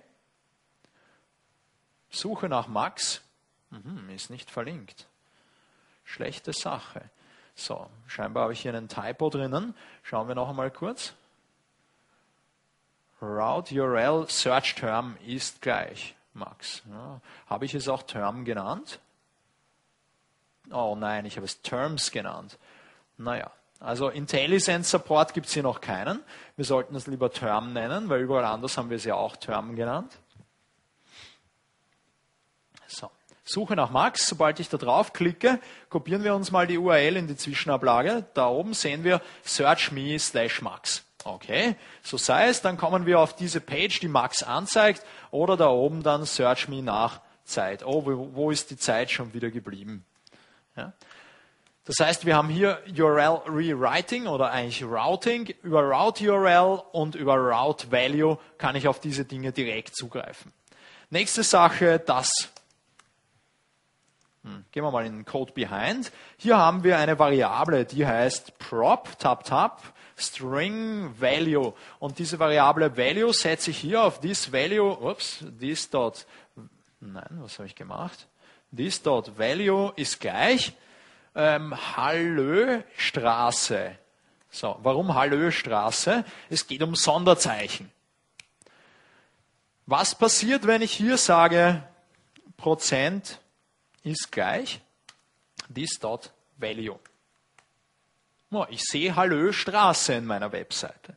S1: Suche nach Max. Mhm, ist nicht verlinkt. Schlechte Sache. So, scheinbar habe ich hier einen Typo drinnen. Schauen wir noch einmal kurz. Route U R L Search Term ist gleich Max. Ja, habe ich es auch Term genannt? Oh nein, ich habe es Terms genannt. Naja, also IntelliSense Support gibt es hier noch keinen. Wir sollten es lieber Term nennen, weil überall anders haben wir es ja auch Term genannt. So, Suche nach Max. Sobald ich da drauf klicke, kopieren wir uns mal die U R L in die Zwischenablage. Da oben sehen wir search me slash max. Okay, so sei es, dann kommen wir auf diese Page, die Max anzeigt, oder da oben dann Search Me nach Zeit. Oh, wo, wo ist die Zeit schon wieder geblieben? Ja. Das heißt, wir haben hier U R L Rewriting oder eigentlich Routing. Über Route U R L und über Route Value kann ich auf diese Dinge direkt zugreifen. Nächste Sache, das. Hm, gehen wir mal in den Code Behind. Hier haben wir eine Variable, die heißt prop, tab, tab, String Value. Und diese Variable Value setze ich hier auf this Value, ups, this dot, nein, was habe ich gemacht? This dot Value ist gleich ähm, Hallöstraße. So, warum Hallöstraße? Es geht um Sonderzeichen. Was passiert, wenn ich hier sage, Prozent ist gleich this dot Value? Ich sehe Hallöstraße in meiner Webseite.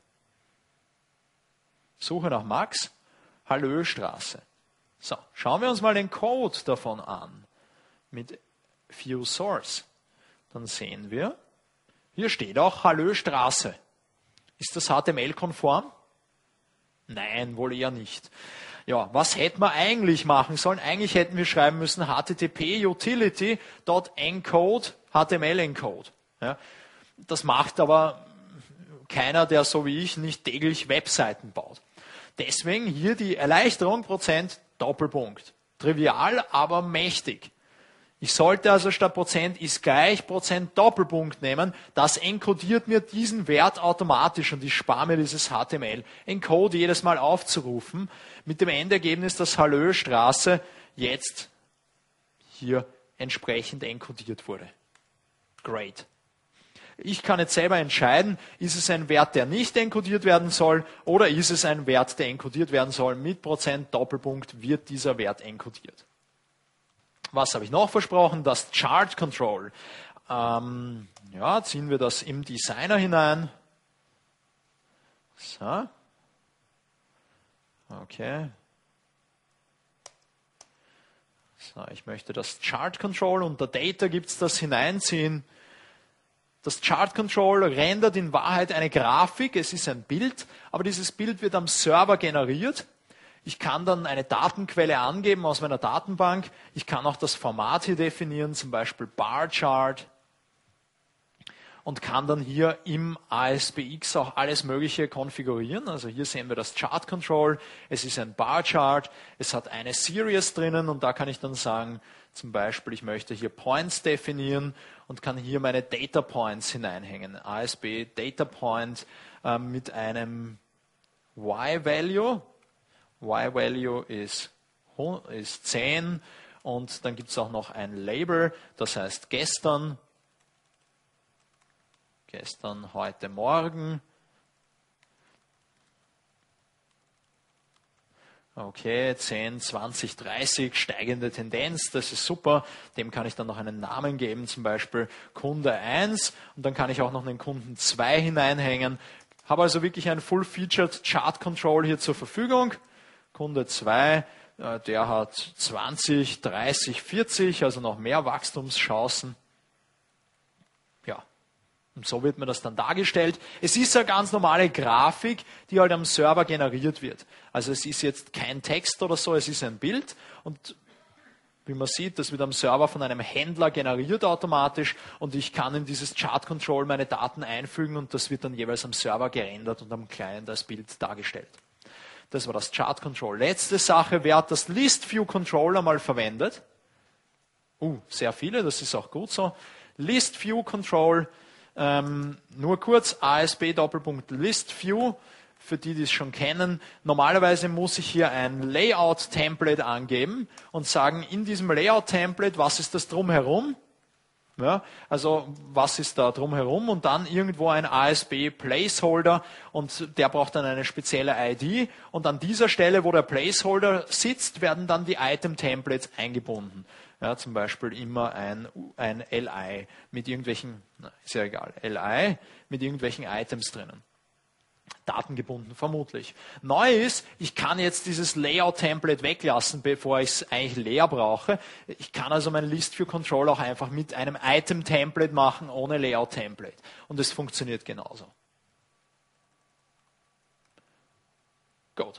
S1: Suche nach Max, Hallöstraße. So, schauen wir uns mal den Code davon an. Mit View Source. Dann sehen wir, hier steht auch Hallöstraße. Ist das H T M L-konform? Nein, wohl eher nicht. Ja, was hätten wir eigentlich machen sollen? Eigentlich hätten wir schreiben müssen H T T P utility dot encode H T M L encode. Ja. Das macht aber keiner, der so wie ich nicht täglich Webseiten baut. Deswegen hier die Erleichterung, Prozent, Doppelpunkt. Trivial, aber mächtig. Ich sollte also statt Prozent ist gleich Prozent Doppelpunkt nehmen. Das encodiert mir diesen Wert automatisch und ich spare mir dieses H T M L. Encode jedes Mal aufzurufen, mit dem Endergebnis, dass Hallöstraße jetzt hier entsprechend encodiert wurde. Great. Ich kann jetzt selber entscheiden, ist es ein Wert, der nicht encodiert werden soll, oder ist es ein Wert, der encodiert werden soll. Mit Prozent Doppelpunkt wird dieser Wert encodiert. Was habe ich noch versprochen? Das Chart Control. Ähm, ja, ziehen wir das im Designer hinein. So. Okay. So, ich möchte das Chart Control, unter Data gibt es das hineinziehen. Das Chart Control rendert in Wahrheit eine Grafik, es ist ein Bild, aber dieses Bild wird am Server generiert. Ich kann dann eine Datenquelle angeben aus meiner Datenbank. Ich kann auch das Format hier definieren, zum Beispiel Bar Chart. Und kann dann hier im A S P X auch alles Mögliche konfigurieren. Also hier sehen wir das Chart Control. Es ist ein Bar Chart. Es hat eine Series drinnen und da kann ich dann sagen, zum Beispiel, ich möchte hier Points definieren und kann hier meine Data Points hineinhängen. A S P Data Point äh, mit einem Y-Value. Y-Value ist, ist zehn und dann gibt es auch noch ein Label, das heißt gestern. Gestern, heute, morgen. Okay, zehn, zwanzig, dreißig, steigende Tendenz, das ist super. Dem kann ich dann noch einen Namen geben, zum Beispiel Kunde eins. Und dann kann ich auch noch einen Kunden zwei hineinhängen. Habe also wirklich ein Full-Featured Chart Control hier zur Verfügung. Kunde zwei, der hat zwanzig, dreißig, vierzig, also noch mehr Wachstumschancen. Ja. Und so wird mir das dann dargestellt. Es ist eine ganz normale Grafik, die halt am Server generiert wird. Also es ist jetzt kein Text oder so, es ist ein Bild. Und wie man sieht, das wird am Server von einem Händler generiert automatisch. Und ich kann in dieses Chart Control meine Daten einfügen und das wird dann jeweils am Server gerendert und am Client als Bild dargestellt. Das war das Chart Control. Letzte Sache, wer hat das List View Control einmal verwendet? Uh, sehr viele, das ist auch gut so. List View Control. Ähm, nur kurz, A S P Doppelpunkt List View, für die, die es schon kennen. Normalerweise muss ich hier ein Layout-Template angeben und sagen, in diesem Layout-Template, was ist das drumherum? Ja, also was ist da drumherum? Und dann irgendwo ein A S P Placeholder und der braucht dann eine spezielle I D. Und an dieser Stelle, wo der Placeholder sitzt, werden dann die Item-Templates eingebunden. Ja, zum Beispiel immer ein, ein L I mit irgendwelchen, na, ist ja egal, L I mit irgendwelchen Items drinnen. Datengebunden vermutlich. Neu ist, ich kann jetzt dieses Layout-Template weglassen, bevor ich es eigentlich leer brauche. Ich kann also mein List View Control auch einfach mit einem Item-Template machen, ohne Layout-Template. Und es funktioniert genauso. Gut.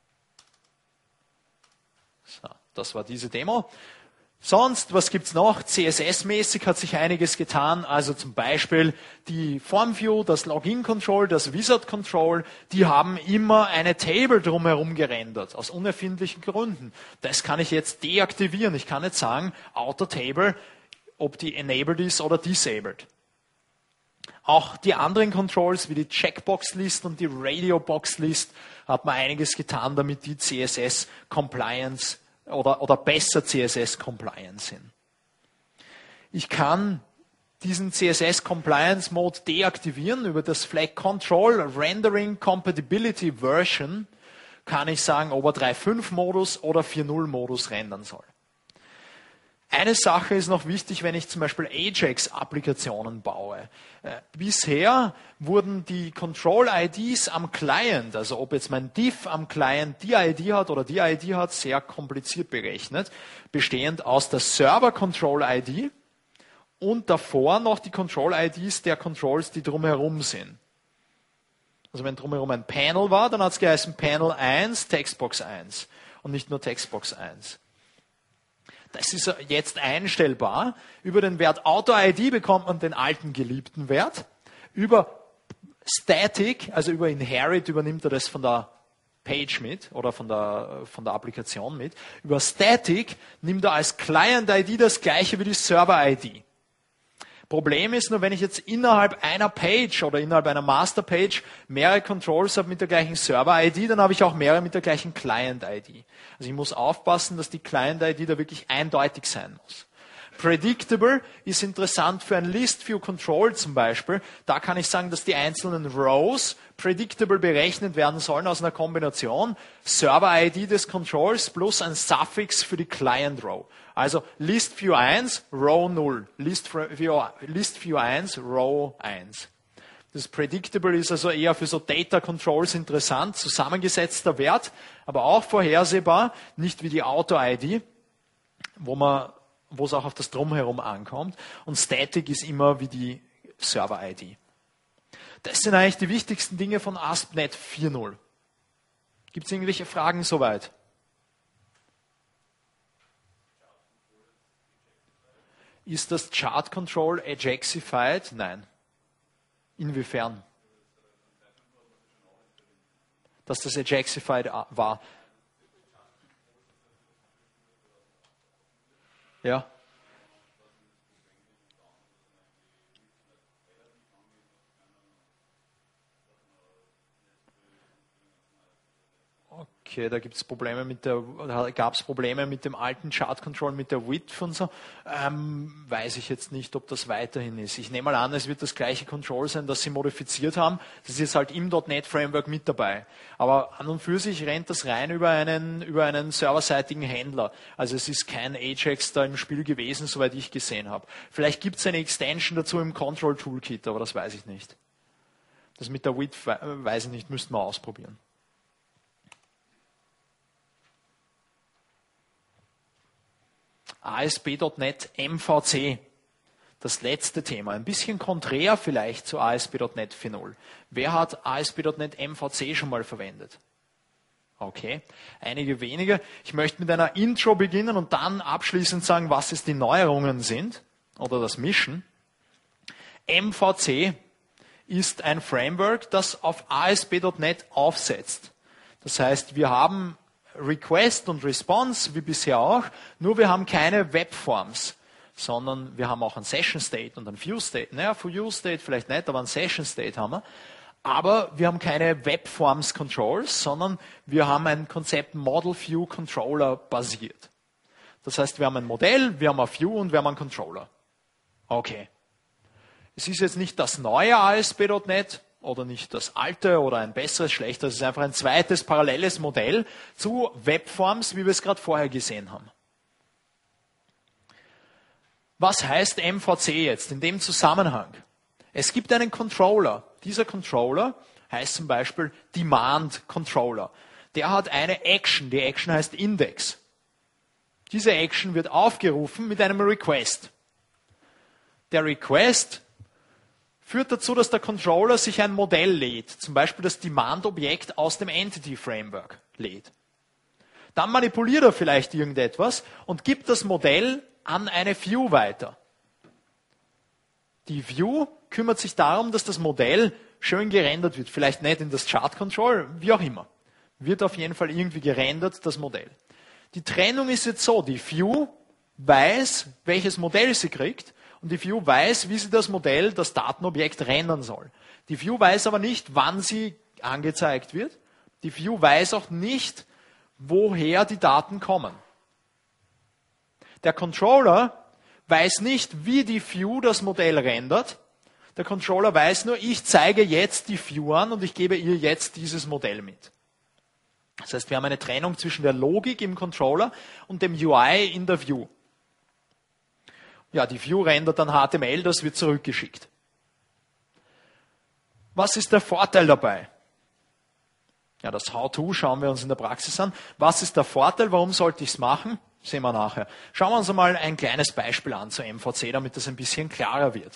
S1: So, das war diese Demo. Sonst, was gibt's noch? C S S-mäßig hat sich einiges getan. Also zum Beispiel die Form View, das Login Control, das Wizard Control, die haben immer eine Table drumherum gerendert, aus unerfindlichen Gründen. Das kann ich jetzt deaktivieren. Ich kann jetzt sagen, Outer Table, ob die enabled ist oder disabled. Auch die anderen Controls, wie die Checkbox List und die Radio Box List, hat man einiges getan, damit die C S S Compliance Oder, oder besser C S S-compliant sind. Ich kann diesen C S S-Compliance-Mode deaktivieren. Über das Flag Control Rendering Compatibility Version kann ich sagen, ob er drei Punkt fünf-Modus oder vier Punkt null-Modus rendern soll. Eine Sache ist noch wichtig, wenn ich zum Beispiel Ajax-Applikationen baue. Äh, bisher wurden die Control-I Ds am Client, also ob jetzt mein Div am Client die I D hat oder die I D hat, sehr kompliziert berechnet, bestehend aus der Server-Control-I D und davor noch die Control-I Ds der Controls, die drumherum sind. Also wenn drumherum ein Panel war, dann hat es geheißen Panel eins, Textbox eins und nicht nur Textbox eins. Das ist jetzt einstellbar. Über den Wert Auto-I D bekommt man den alten geliebten Wert. Über Static, also über Inherit, übernimmt er das von der Page mit oder von der, von der Applikation mit. Über Static nimmt er als Client-I D das gleiche wie die Server-I D. Problem ist nur, wenn ich jetzt innerhalb einer Page oder innerhalb einer Master-Page mehrere Controls habe mit der gleichen Server-I D, dann habe ich auch mehrere mit der gleichen Client-I D. Also ich muss aufpassen, dass die Client-I D da wirklich eindeutig sein muss. Predictable ist interessant für ein List-View-Control zum Beispiel. Da kann ich sagen, dass die einzelnen Rows predictable berechnet werden sollen aus einer Kombination Server-I D des Controls plus ein Suffix für die Client-Row. Also List-View eins, Row null. List-View List eins, Row eins. Das Predictable ist also eher für so Data Controls interessant, zusammengesetzter Wert, aber auch vorhersehbar, nicht wie die Auto-I D, wo man wo es auch auf das Drumherum ankommt. Und Static ist immer wie die Server-I D. Das sind eigentlich die wichtigsten Dinge von A S P Punkt NET vier Punkt null. Gibt es irgendwelche Fragen soweit? Ist das Chart Control Ajaxified? Nein. Inwiefern? Dass das Ajaxified war. Ja. Okay, da gibt es Probleme mit der, gab es Probleme mit dem alten Chart Control, mit der Width und so. Ähm, weiß ich jetzt nicht, ob das weiterhin ist. Ich nehme mal an, es wird das gleiche Control sein, das sie modifiziert haben. Das ist halt im .Punkt NET Framework mit dabei. Aber an und für sich rennt das rein über einen, über einen serverseitigen Händler. Also es ist kein Ajax da im Spiel gewesen, soweit ich gesehen habe. Vielleicht gibt es eine Extension dazu im Control Toolkit, aber das weiß ich nicht. Das mit der Width weiß ich nicht, müssten wir ausprobieren. A S P Punkt NET M V C, das letzte Thema. Ein bisschen konträr vielleicht zu A S P Punkt NET vier Punkt null. Wer hat A S P Punkt NET M V C schon mal verwendet? Okay, einige wenige. Ich möchte mit einer Intro beginnen und dann abschließend sagen, was es die Neuerungen sind oder das Mischen. M V C ist ein Framework, das auf A S P Punkt NET aufsetzt. Das heißt, wir haben Request und Response, wie bisher auch, nur wir haben keine Webforms, sondern wir haben auch ein Session State und ein View State. Naja, für View State vielleicht nicht, aber ein Session State haben wir. Aber wir haben keine Webforms Controls, sondern wir haben ein Konzept Model View Controller basiert. Das heißt, wir haben ein Modell, wir haben ein View und wir haben einen Controller. Okay. Es ist jetzt nicht das neue A S P Punkt NET, oder nicht das alte oder ein besseres, schlechteres. Es ist einfach ein zweites paralleles Modell zu Webforms, wie wir es gerade vorher gesehen haben. Was heißt M V C jetzt in dem Zusammenhang? Es gibt einen Controller. Dieser Controller heißt zum Beispiel Demand Controller. Der hat eine Action. Die Action heißt Index. Diese Action wird aufgerufen mit einem Request. Der Request führt dazu, dass der Controller sich ein Modell lädt, zum Beispiel das Demand-Objekt aus dem Entity-Framework lädt. Dann manipuliert er vielleicht irgendetwas und gibt das Modell an eine View weiter. Die View kümmert sich darum, dass das Modell schön gerendert wird, vielleicht nicht in das Chart-Control, wie auch immer. Wird auf jeden Fall irgendwie gerendert, das Modell. Die Trennung ist jetzt so, die View weiß, welches Modell sie kriegt, und die View weiß, wie sie das Modell, das Datenobjekt rendern soll. Die View weiß aber nicht, wann sie angezeigt wird. Die View weiß auch nicht, woher die Daten kommen. Der Controller weiß nicht, wie die View das Modell rendert. Der Controller weiß nur, ich zeige jetzt die View an und ich gebe ihr jetzt dieses Modell mit. Das heißt, wir haben eine Trennung zwischen der Logik im Controller und dem U I in der View. Ja, die View rendert dann H T M L, das wird zurückgeschickt. Was ist der Vorteil dabei? Ja, das How-To schauen wir uns in der Praxis an. Was ist der Vorteil? Warum sollte ich es machen? Sehen wir nachher. Schauen wir uns einmal ein kleines Beispiel an zu M V C, damit das ein bisschen klarer wird.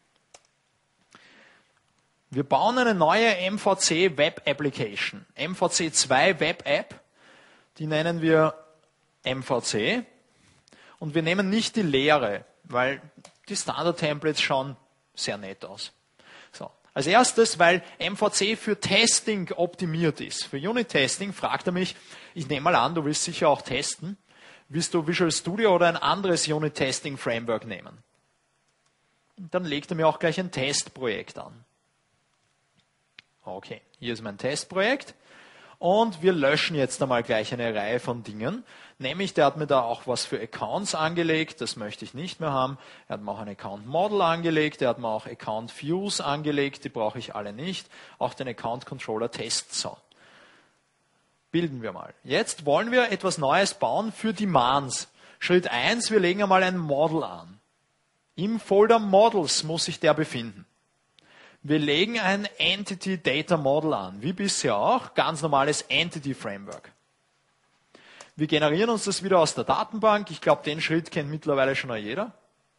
S1: Wir bauen eine neue M V C Web Application. M V C zwei Web App. Die nennen wir M V C. Und wir nehmen nicht die leere, weil die Standard-Templates schauen sehr nett aus. So, Als erstes, weil M V C für Testing optimiert ist. Für Unit-Testing fragt er mich, ich nehme mal an, du willst sicher auch testen, willst du Visual Studio oder ein anderes Unit-Testing-Framework nehmen? Und dann legt er mir auch gleich ein Testprojekt an. Okay, hier ist mein Testprojekt. Und wir löschen jetzt einmal gleich eine Reihe von Dingen. Nämlich, der hat mir da auch was für Accounts angelegt, das möchte ich nicht mehr haben. Er hat mir auch ein Account Model angelegt, er hat mir auch Account Views angelegt, die brauche ich alle nicht. Auch den Account Controller Test. So. Bilden wir mal. Jetzt wollen wir etwas Neues bauen für Demands. Schritt eins, wir legen einmal ein Model an. Im Folder Models muss sich der befinden. Wir legen ein Entity Data Model an, wie bisher auch, ganz normales Entity Framework. Wir generieren uns das wieder aus der Datenbank. Ich glaube, den Schritt kennt mittlerweile schon jeder.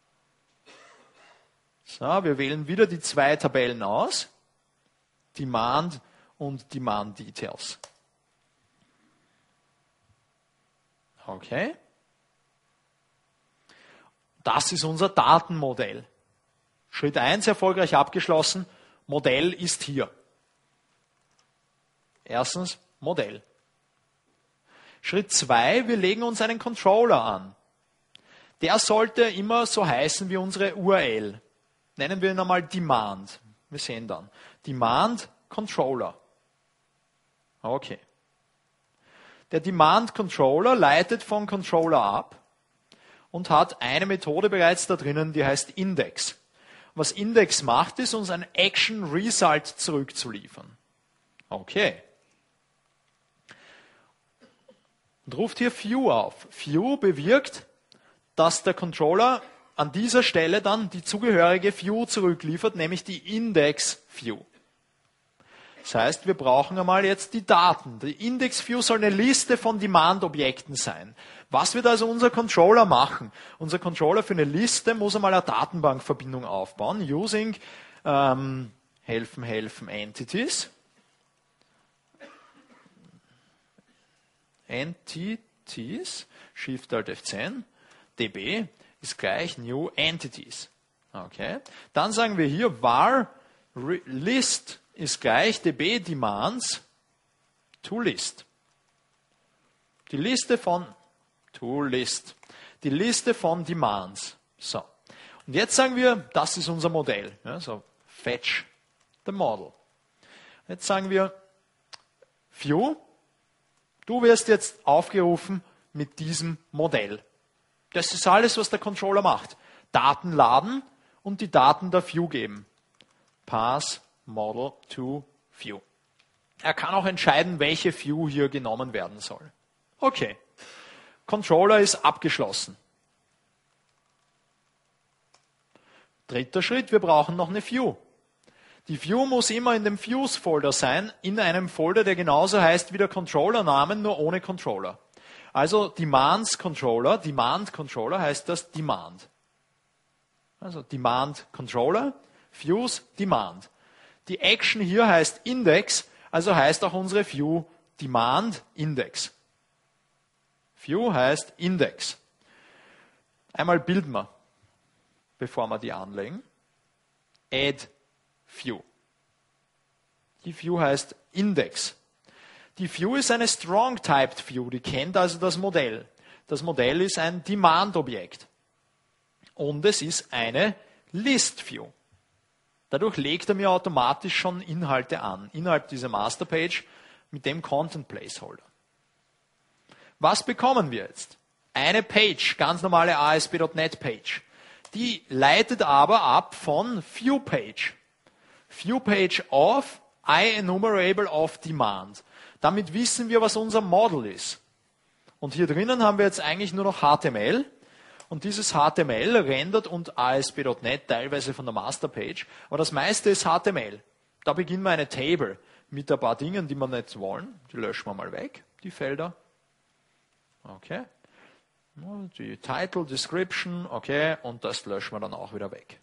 S1: So, wir wählen wieder die zwei Tabellen aus. Demand und Demand Details. Okay. Das ist unser Datenmodell. Schritt eins erfolgreich abgeschlossen. Modell ist hier. Erstens Modell. Schritt zwei, wir legen uns einen Controller an. Der sollte immer so heißen wie unsere U R L. Nennen wir ihn einmal Demand. Wir sehen dann. Demand Controller. Okay. Der Demand Controller leitet vom Controller ab und hat eine Methode bereits da drinnen, die heißt Index. Was Index macht, ist, uns ein Action Result zurückzuliefern. Okay. Und ruft hier View auf. View bewirkt, dass der Controller an dieser Stelle dann die zugehörige View zurückliefert, nämlich die Index View. Das heißt, wir brauchen einmal jetzt die Daten. Die Index View soll eine Liste von Demand-Objekten sein. Was wird also unser Controller machen? Unser Controller für eine Liste muss einmal eine Datenbankverbindung aufbauen, using ähm, helfen, helfen, Entities. Entities, Shift-Alt F zehn, db ist gleich New Entities. Okay. Dann sagen wir hier var list ist gleich db demands to list. Die Liste von to list. Die Liste von Demands. So. Und jetzt sagen wir, das ist unser Modell. Ja, so fetch the model. Jetzt sagen wir View. Du wirst jetzt aufgerufen mit diesem Modell. Das ist alles, was der Controller macht. Daten laden und die Daten der View geben. Pass Model to View. Er kann auch entscheiden, welche View hier genommen werden soll. Okay. Controller ist abgeschlossen. Dritter Schritt, wir brauchen noch eine View. Die View muss immer in dem Views-Folder sein, in einem Folder, der genauso heißt wie der Controller-Namen, nur ohne Controller. Also Demands Controller, Demand Controller heißt das Demand. Also Demand Controller, Views, Demand. Die Action hier heißt Index, also heißt auch unsere View Demand Index. View heißt Index. Einmal bilden wir, bevor wir die anlegen. Add View. Die View heißt Index. Die View ist eine Strong-Typed View, die kennt also das Modell. Das Modell ist ein Demand-Objekt. Und es ist eine List-View. Dadurch legt er mir automatisch schon Inhalte an, innerhalb dieser Masterpage mit dem Content-Placeholder. Was bekommen wir jetzt? Eine Page, ganz normale A S P Punkt net Page. Die leitet aber ab von ViewPage. ViewPage of IEnumerable of Demand. Damit wissen wir, was unser Model ist. Und hier drinnen haben wir jetzt eigentlich nur noch H T M L. Und dieses H T M L rendert und A S P Punkt net teilweise von der Masterpage. Aber das meiste ist H T M L. Da beginnen wir eine Table mit ein paar Dingen, die wir nicht wollen. Die löschen wir mal weg, die Felder. Okay. Die Title, Description, okay. Und das löschen wir dann auch wieder weg.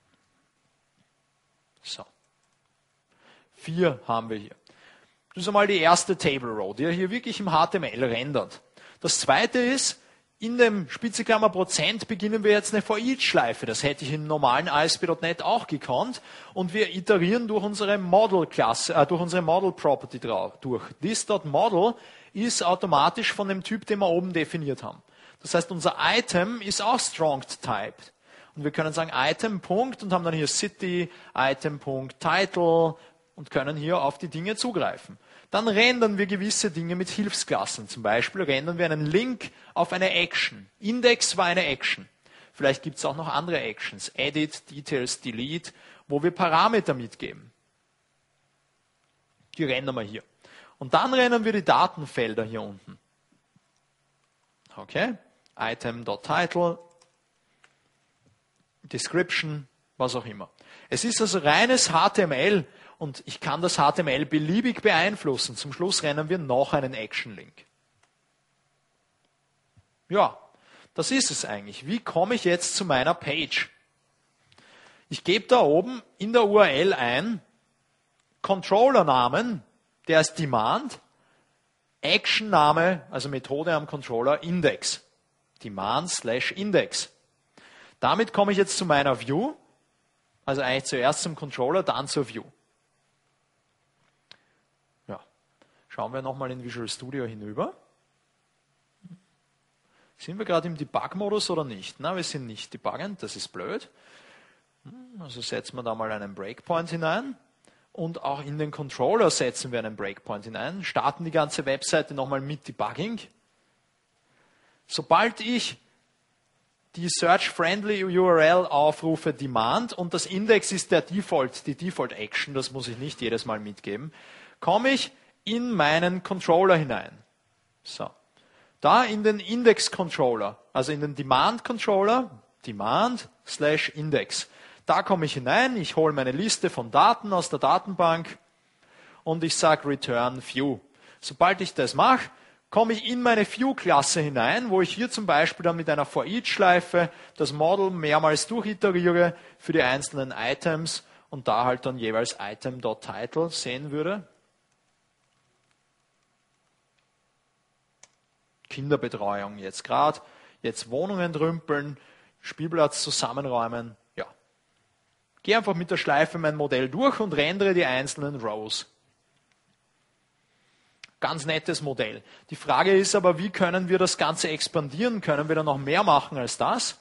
S1: So. Vier haben wir hier. Das ist einmal die erste Table Row, die hier wirklich im H T M L rendert. Das zweite ist, In dem Spitzenklammer Prozent beginnen wir jetzt eine For-Each-Schleife. Das hätte ich in normalen A S P Punkt net auch gekonnt. Und wir iterieren durch unsere Model-Klasse, äh, durch unsere Model-Property durch. This.Model ist automatisch von dem Typ, den wir oben definiert haben. Das heißt, unser Item ist auch strong-typed. Und wir können sagen Item, Punkt, und haben dann hier City, Item, Punkt, Title und können hier auf die Dinge zugreifen. Dann rendern wir gewisse Dinge mit Hilfsklassen. Zum Beispiel rendern wir einen Link auf eine Action. Index war eine Action. Vielleicht gibt es auch noch andere Actions. Edit, Details, Delete, wo wir Parameter mitgeben. Die rendern wir hier. Und dann rendern wir die Datenfelder hier unten. Okay? Item.title, Description, was auch immer. Es ist also reines H T M L. Und ich kann das H T M L beliebig beeinflussen. Zum Schluss rennen wir noch einen Action-Link. Ja, das ist es eigentlich. Wie komme ich jetzt zu meiner Page? Ich gebe da oben in der U R L ein Controller-Namen, der ist Demand, Action-Name, also Methode am Controller, Index. Demand slash Index. Damit komme ich jetzt zu meiner View. Also eigentlich zuerst zum Controller, dann zur View. Schauen wir nochmal in Visual Studio hinüber. Sind wir gerade im Debug-Modus oder nicht? Na, wir sind nicht debuggend, das ist blöd. Also setzen wir da mal einen Breakpoint hinein. Und auch in den Controller setzen wir einen Breakpoint hinein. Starten die ganze Webseite nochmal mit Debugging. Sobald ich die Search-Friendly U R L aufrufe, Demand, und das Index ist der Default, die Default-Action, das muss ich nicht jedes Mal mitgeben, komme ich in meinen Controller hinein. So. Da in den Index-Controller, also in den Demand-Controller, Demand slash Index. Da komme ich hinein, ich hole meine Liste von Daten aus der Datenbank und ich sage Return View. Sobald ich das mache, komme ich in meine View-Klasse hinein, wo ich hier zum Beispiel dann mit einer For-Each-Schleife das Model mehrmals durchiteriere für die einzelnen Items und da halt dann jeweils Item.Title sehen würde. Kinderbetreuung jetzt gerade, jetzt Wohnungen drümpeln, Spielplatz zusammenräumen, ja. Gehe einfach mit der Schleife mein Modell durch und rendere die einzelnen Rows. Ganz nettes Modell. Die Frage ist aber, wie können wir das Ganze expandieren? Können wir da noch mehr machen als das?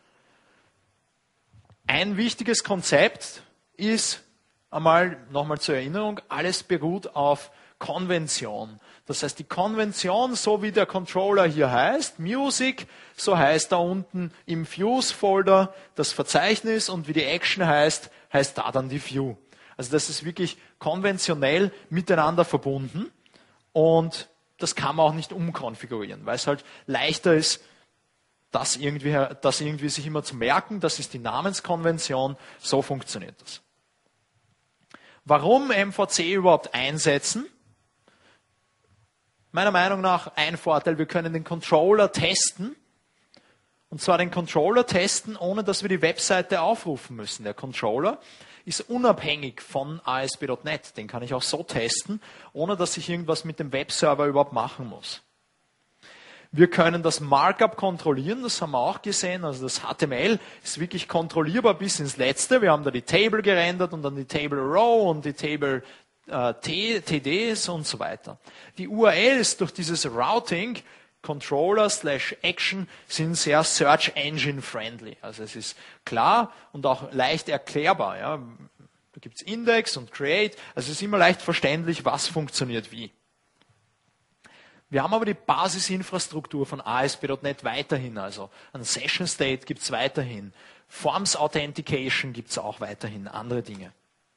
S1: Ein wichtiges Konzept ist, einmal nochmal zur Erinnerung, alles beruht auf Konvention. Das heißt, die Konvention, so wie der Controller hier heißt, Music, so heißt da unten im Views-Folder das Verzeichnis und wie die Action heißt, heißt da dann die View. Also das ist wirklich konventionell miteinander verbunden und das kann man auch nicht umkonfigurieren, weil es halt leichter ist, das irgendwie, das irgendwie sich immer zu merken. Das ist die Namenskonvention, so funktioniert das. Warum M V C überhaupt einsetzen? Meiner Meinung nach ein Vorteil, wir können den Controller testen. Und zwar den Controller testen, ohne dass wir die Webseite aufrufen müssen. Der Controller ist unabhängig von A S P Punkt net. Den kann ich auch so testen, ohne dass ich irgendwas mit dem Webserver überhaupt machen muss. Wir können das Markup kontrollieren, das haben wir auch gesehen. Also das H T M L ist wirklich kontrollierbar bis ins Letzte. Wir haben da die Table gerendert und dann die Table Row und die Table T Ds und so weiter. Die U R Ls durch dieses Routing, Controller slash Action, sind sehr Search Engine friendly. Also es ist klar und auch leicht erklärbar. Ja. Da gibt es Index und Create. Also es ist immer leicht verständlich, was funktioniert wie. Wir haben aber die Basisinfrastruktur von A S P Punkt net weiterhin. Also ein Session State gibt es weiterhin. Forms Authentication gibt es auch weiterhin. Andere Dinge.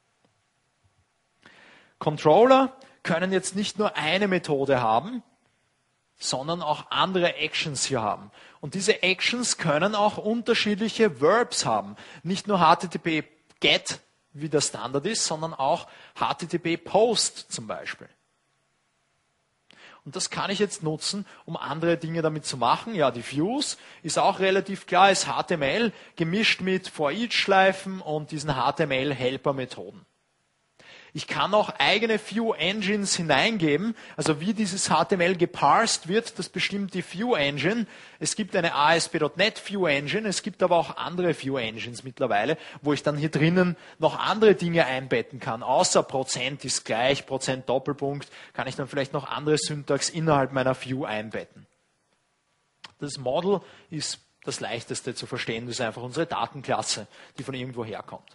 S1: Controller können jetzt nicht nur eine Methode haben, sondern auch andere Actions hier haben. Und diese Actions können auch unterschiedliche Verbs haben. Nicht nur H T T P Get, wie der Standard ist, sondern auch H T T P Post zum Beispiel. Und das kann ich jetzt nutzen, um andere Dinge damit zu machen. Ja, die Views ist auch relativ klar, ist H T M L gemischt mit For-Each-Schleifen und diesen H T M L-Helper-Methoden. Ich kann auch eigene View Engines hineingeben, also wie dieses H T M L geparsed wird, das bestimmt die View Engine. Es gibt eine A S P Punkt NET View Engine, es gibt aber auch andere View Engines mittlerweile, wo ich dann hier drinnen noch andere Dinge einbetten kann. Außer Prozent ist gleich, Prozent Doppelpunkt, kann ich dann vielleicht noch andere Syntax innerhalb meiner View einbetten. Das Model ist das leichteste zu verstehen, das ist einfach unsere Datenklasse, die von irgendwo herkommt.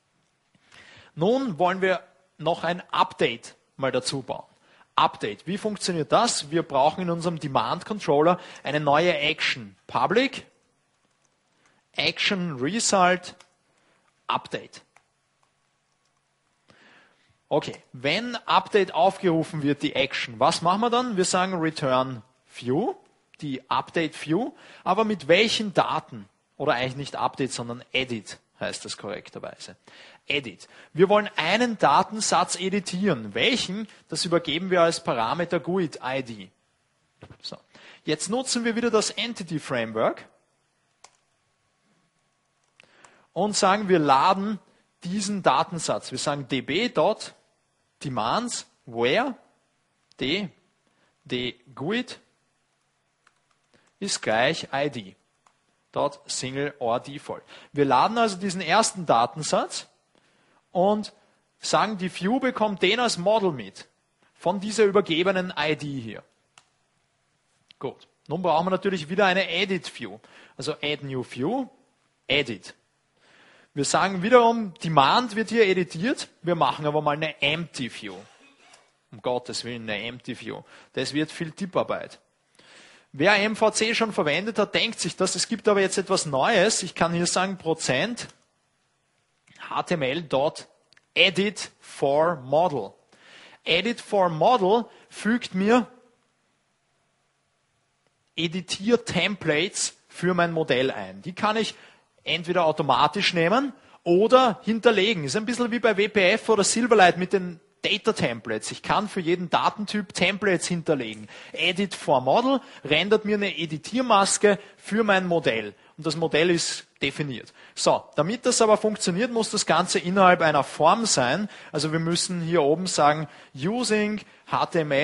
S1: Nun wollen wir noch ein Update mal dazu bauen. Update, wie funktioniert das? Wir brauchen in unserem Demand Controller eine neue Action. Public, Action Result, Update. Okay, wenn Update aufgerufen wird, die Action, was machen wir dann? Wir sagen Return View, die Update View, aber mit welchen Daten? Oder eigentlich nicht Update, sondern Edit heißt das korrekterweise. Edit. Wir wollen einen Datensatz editieren. Welchen? Das übergeben wir als Parameter G U I D I D. So. Jetzt nutzen wir wieder das Entity Framework und sagen, wir laden diesen Datensatz. Wir sagen db.demands where d d G U I D ist gleich I D. Dot single or default. Wir laden also diesen ersten Datensatz und sagen, die View bekommt den als Model mit, von dieser übergebenen I D hier. Gut, nun brauchen wir natürlich wieder eine Edit View. Also Add New View, Edit. Wir sagen wiederum, Demand wird hier editiert, wir machen aber mal eine Empty View. Um Gottes Willen, eine Empty View. Das wird viel Tipparbeit. Wer M V C schon verwendet hat, denkt sich das. Es gibt aber jetzt etwas Neues. Ich kann hier sagen, Prozent H T M L.edit for model. Edit for model fügt mir Editier-Templates für mein Modell ein. Die kann ich entweder automatisch nehmen oder hinterlegen. Ist ein bisschen wie bei W P F oder Silverlight mit den Data Templates. Ich kann für jeden Datentyp Templates hinterlegen. Edit for Model rendert mir eine Editiermaske für mein Modell. Und das Modell ist definiert. So, damit das aber funktioniert, muss das Ganze innerhalb einer Form sein. Also wir müssen hier oben sagen, using H T M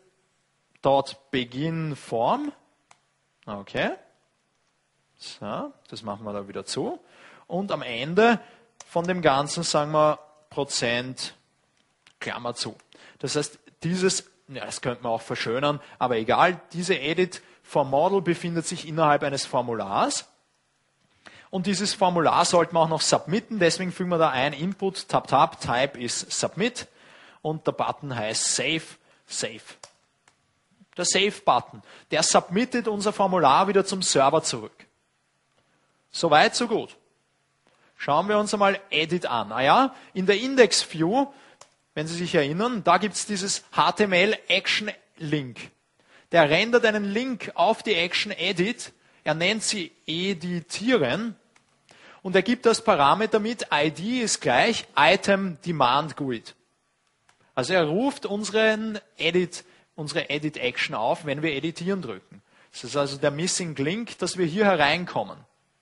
S1: L.begin form. Okay. So, das machen wir da wieder zu. Und am Ende von dem Ganzen sagen wir Prozent Klammer zu. Das heißt, dieses, ja, das könnte man auch verschönern, aber egal, diese Edit for Model befindet sich innerhalb eines Formulars. Und dieses Formular sollte man auch noch submitten, deswegen fügen wir da ein Input, Tab, Tab, Type ist Submit und der Button heißt Save, Save. Der Save-Button, der submittet unser Formular wieder zum Server zurück. Soweit, so gut. Schauen wir uns einmal Edit an. Ah ja, in der Index-View, wenn Sie sich erinnern, da gibt es dieses H T M L-Action-Link. Der rendert einen Link auf die Action Edit, er nennt sie editieren und er gibt das Parameter mit, I D ist gleich Item Demand G U I D. Also er ruft unseren Edit, unsere Edit-Action auf, wenn wir editieren drücken. Das ist also der Missing Link, dass wir hier hereinkommen.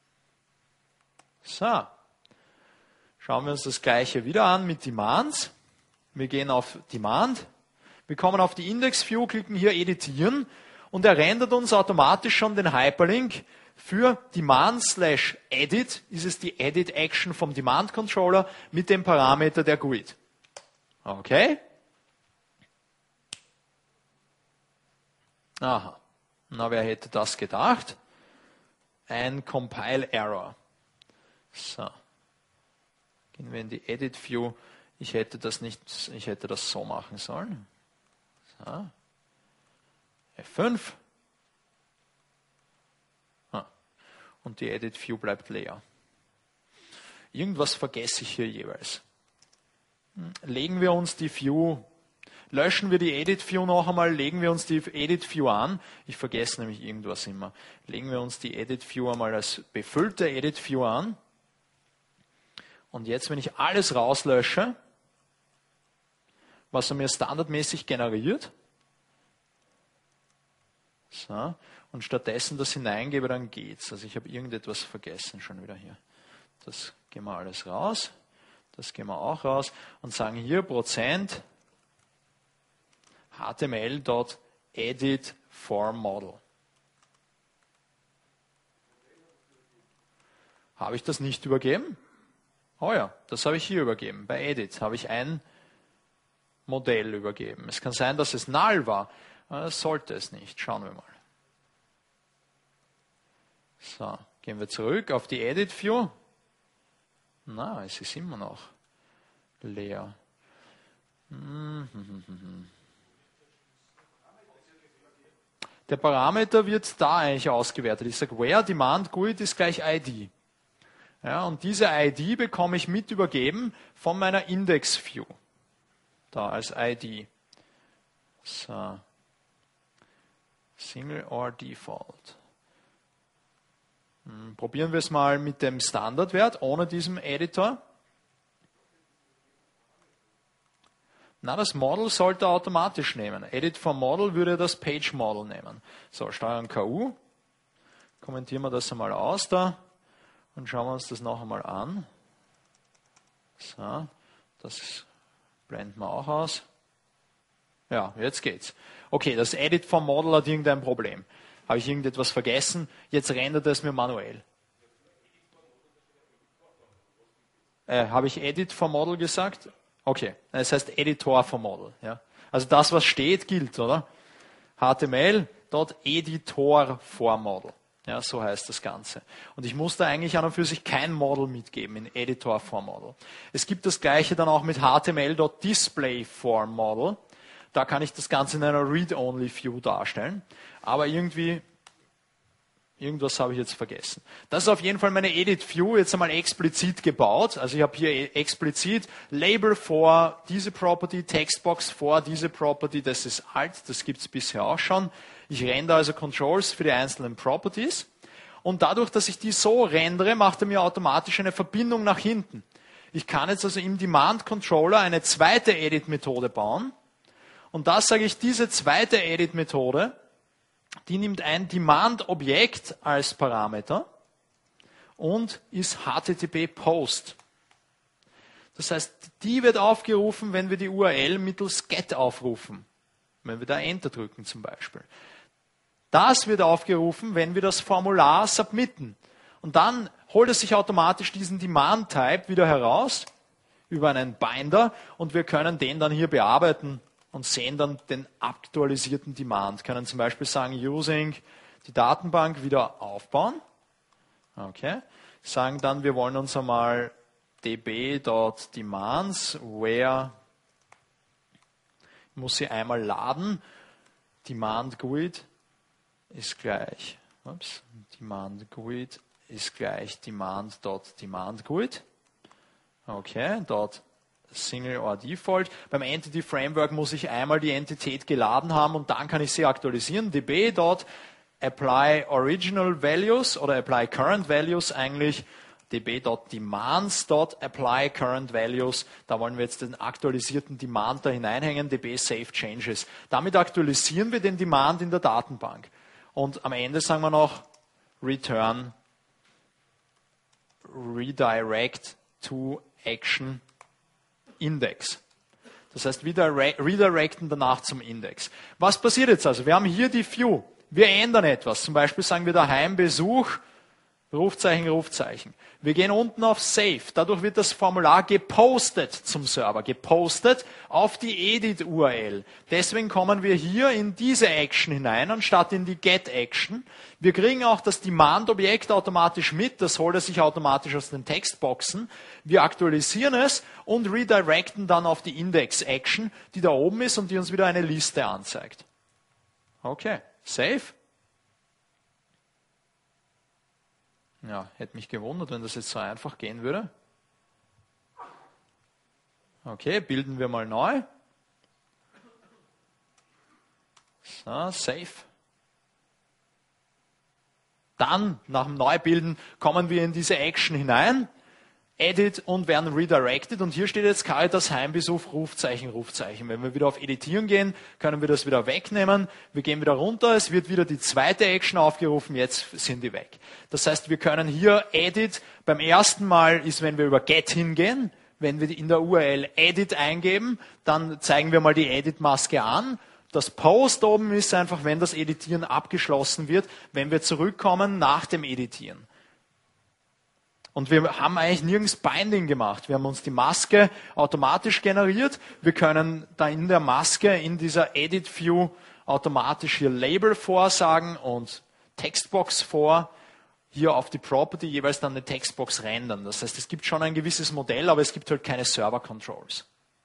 S1: So. Schauen wir uns das gleiche wieder an mit Demands. Wir gehen auf Demand, wir kommen auf die Index-View, klicken hier Editieren und er rendert uns automatisch schon den Hyperlink für Demand slash Edit, ist es die Edit-Action vom Demand-Controller mit dem Parameter der G U I D. Okay? Aha, na wer hätte das gedacht? Ein Compile-Error. So. Gehen wir in die Edit-View. Ich hätte das nicht, ich hätte das so machen sollen. So. F fünf. Ah. Und die Edit View bleibt leer. Irgendwas vergesse ich hier jeweils. Legen wir uns die View, löschen wir die Edit View noch einmal, legen wir uns die Edit View an. Ich vergesse nämlich irgendwas immer. Legen wir uns die Edit View einmal als befüllte Edit View an. Und jetzt, wenn ich alles rauslösche, was er mir standardmäßig generiert, so, und stattdessen das hineingebe, dann geht's. Also ich habe irgendetwas vergessen schon wieder hier. Das gehen wir alles raus. Das gehen wir auch raus und sagen hier Prozent html.edit form model. Habe ich das nicht übergeben? Oh ja, das habe ich hier übergeben. Bei Edit habe ich ein Modell übergeben. Es kann sein, dass es null war. Das sollte es nicht. Schauen wir mal. So, gehen wir zurück auf die Edit View. Na, es ist immer noch leer. Der Parameter wird da eigentlich ausgewertet. Ich sage, where demand G U I D ist gleich I D. Ja, und diese I D bekomme ich mit übergeben von meiner Index View. Da als I D. So. Single or Default. Hm, probieren wir es mal mit dem Standardwert, ohne diesem Editor. Na, das Model sollte er automatisch nehmen. Edit for Model würde das Page Model nehmen. So, Steuerung K U. Kommentieren wir das einmal aus da und schauen wir uns das noch einmal an. So, das blenden wir auch aus. Ja, jetzt geht's. Okay, das Edit for Model hat irgendein Problem. Habe ich irgendetwas vergessen? Jetzt rendert es mir manuell. Äh, habe ich Edit for Model gesagt? Okay, das heißt Editor for Model. Ja. Also das, was steht, gilt, oder? html.editor for Model. Ja, so heißt das Ganze. Und ich muss da eigentlich an und für sich kein Model mitgeben in Editor for Model. Es gibt das Gleiche dann auch mit html.display for Model. Da kann ich das Ganze in einer Read-Only-View darstellen. Aber irgendwie, irgendwas habe ich jetzt vergessen. Das ist auf jeden Fall meine Edit-View jetzt einmal explizit gebaut. Also ich habe hier explizit Label for diese Property, Textbox for diese Property. Das ist alt, das gibt es bisher auch schon. Ich rendere also Controls für die einzelnen Properties. Und dadurch, dass ich die so rendere, macht er mir automatisch eine Verbindung nach hinten. Ich kann jetzt also im Demand-Controller eine zweite Edit-Methode bauen. Und da sage ich, diese zweite Edit-Methode, die nimmt ein Demand-Objekt als Parameter und ist H T T P Post. Das heißt, die wird aufgerufen, wenn wir die U R L mittels get aufrufen. Wenn wir da Enter drücken zum Beispiel. Das wird aufgerufen, wenn wir das Formular submitten. Und dann holt es sich automatisch diesen Demand-Type wieder heraus über einen Binder und wir können den dann hier bearbeiten und sehen dann den aktualisierten Demand. Können zum Beispiel sagen, using die Datenbank wieder aufbauen. Okay. Sagen dann, wir wollen uns einmal db.demands, where, muss sie einmal laden, Demand G U I D ist gleich, ups, Demand G U I D ist gleich Demand.Demand G U I D. Okay, dort Single or Default. Beim Entity Framework muss ich einmal die Entität geladen haben und dann kann ich sie aktualisieren. db.apply original values oder apply current values eigentlich. db.demands.apply current values. Da wollen wir jetzt den aktualisierten Demand da hineinhängen. db save changes. Damit aktualisieren wir den Demand in der Datenbank. Und am Ende sagen wir noch return redirect to action Index. Das heißt, wieder redirecten danach zum Index. Was passiert jetzt also? Wir haben hier die View. Wir ändern etwas. Zum Beispiel sagen wir daheim Besuch, Rufzeichen, Rufzeichen. Wir gehen unten auf Save. Dadurch wird das Formular gepostet zum Server. Gepostet auf die Edit-U R L. Deswegen kommen wir hier in diese Action hinein, anstatt in die Get-Action. Wir kriegen auch das Demand-Objekt automatisch mit. Das holt er sich automatisch aus den Textboxen. Wir aktualisieren es und redirecten dann auf die Index-Action, die da oben ist und die uns wieder eine Liste anzeigt. Okay, Save. Ja, hätte mich gewundert, wenn das jetzt so einfach gehen würde. Okay, bilden wir mal neu. So, Save. Dann, nach dem Neubilden, kommen wir in diese Action hinein, Edit und werden redirected. Und hier steht jetzt Caritas Heimbesuch, Rufzeichen, Rufzeichen. Wenn wir wieder auf Editieren gehen, können wir das wieder wegnehmen. Wir gehen wieder runter, es wird wieder die zweite Action aufgerufen, jetzt sind die weg. Das heißt, wir können hier Edit, beim ersten Mal ist, wenn wir über Get hingehen, wenn wir in der U R L Edit eingeben, dann zeigen wir mal die Edit-Maske an. Das Post oben ist einfach, wenn das Editieren abgeschlossen wird, wenn wir zurückkommen nach dem Editieren. Und wir haben eigentlich nirgends Binding gemacht. Wir haben uns die Maske automatisch generiert. Wir können da in der Maske, in dieser Edit View, automatisch hier Label vorsagen und Textbox vor. Hier auf die Property jeweils dann eine Textbox rendern. Das heißt, es gibt schon ein gewisses Modell, aber es gibt halt keine Server Controls.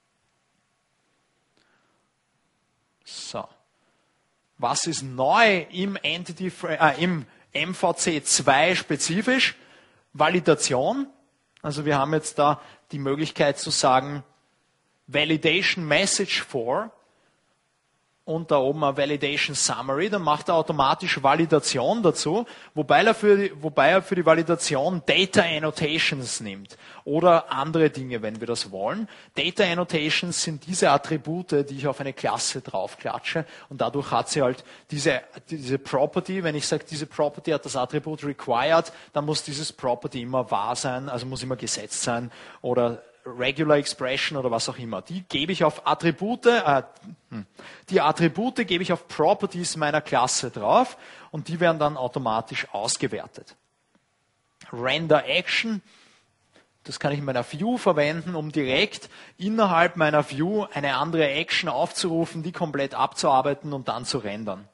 S1: So. Was ist neu im Entity, äh, im M V C zwei spezifisch? Validation. Also wir haben jetzt da die Möglichkeit zu sagen, Validation Message for und da oben ein Validation Summary, dann macht er automatisch Validation dazu, wobei er für die, wobei er für die Validation Data Annotations nimmt oder andere Dinge, wenn wir das wollen. Data Annotations sind diese Attribute, die ich auf eine Klasse draufklatsche und dadurch hat sie halt diese, diese Property, wenn ich sage, diese Property hat das Attribut required, dann muss dieses Property immer wahr sein, also muss immer gesetzt sein oder Regular Expression oder was auch immer. Die gebe ich auf Attribute, äh, die Attribute gebe ich auf Properties meiner Klasse drauf und die werden dann automatisch ausgewertet. Render Action, das kann ich in meiner View verwenden, um direkt innerhalb meiner View eine andere Action aufzurufen, die komplett abzuarbeiten und dann zu rendern.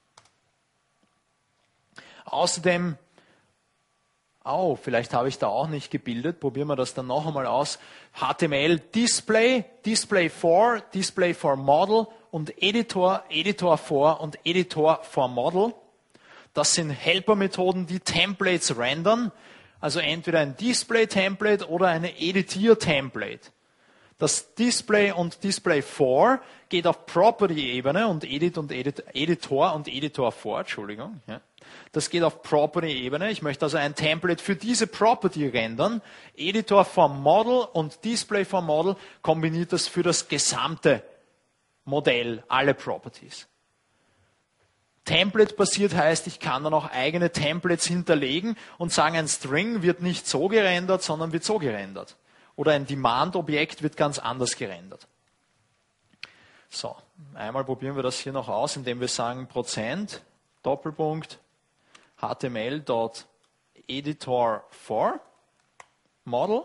S1: Außerdem Oh, vielleicht habe ich da auch nicht gebildet. Probieren wir das dann noch einmal aus. H T M L Display, Display for, Display for Model und Editor, Editor for und Editor for Model. Das sind Helper-Methoden, die Templates rendern. Also entweder ein Display-Template oder eine Editier-Template. Das Display und Display for geht auf Property-Ebene und Edit und Edit, Editor und Editor for, Entschuldigung. Ja. Das geht auf Property-Ebene. Ich möchte also ein Template für diese Property rendern. Editor for Model und Display for Model kombiniert das für das gesamte Modell, alle Properties. Template-basiert heißt, ich kann dann auch eigene Templates hinterlegen und sagen, ein String wird nicht so gerendert, sondern wird so gerendert. Oder ein Demand-Objekt wird ganz anders gerendert. So, einmal probieren wir das hier noch aus, indem wir sagen Prozent, Doppelpunkt, H T M L.editor for Model.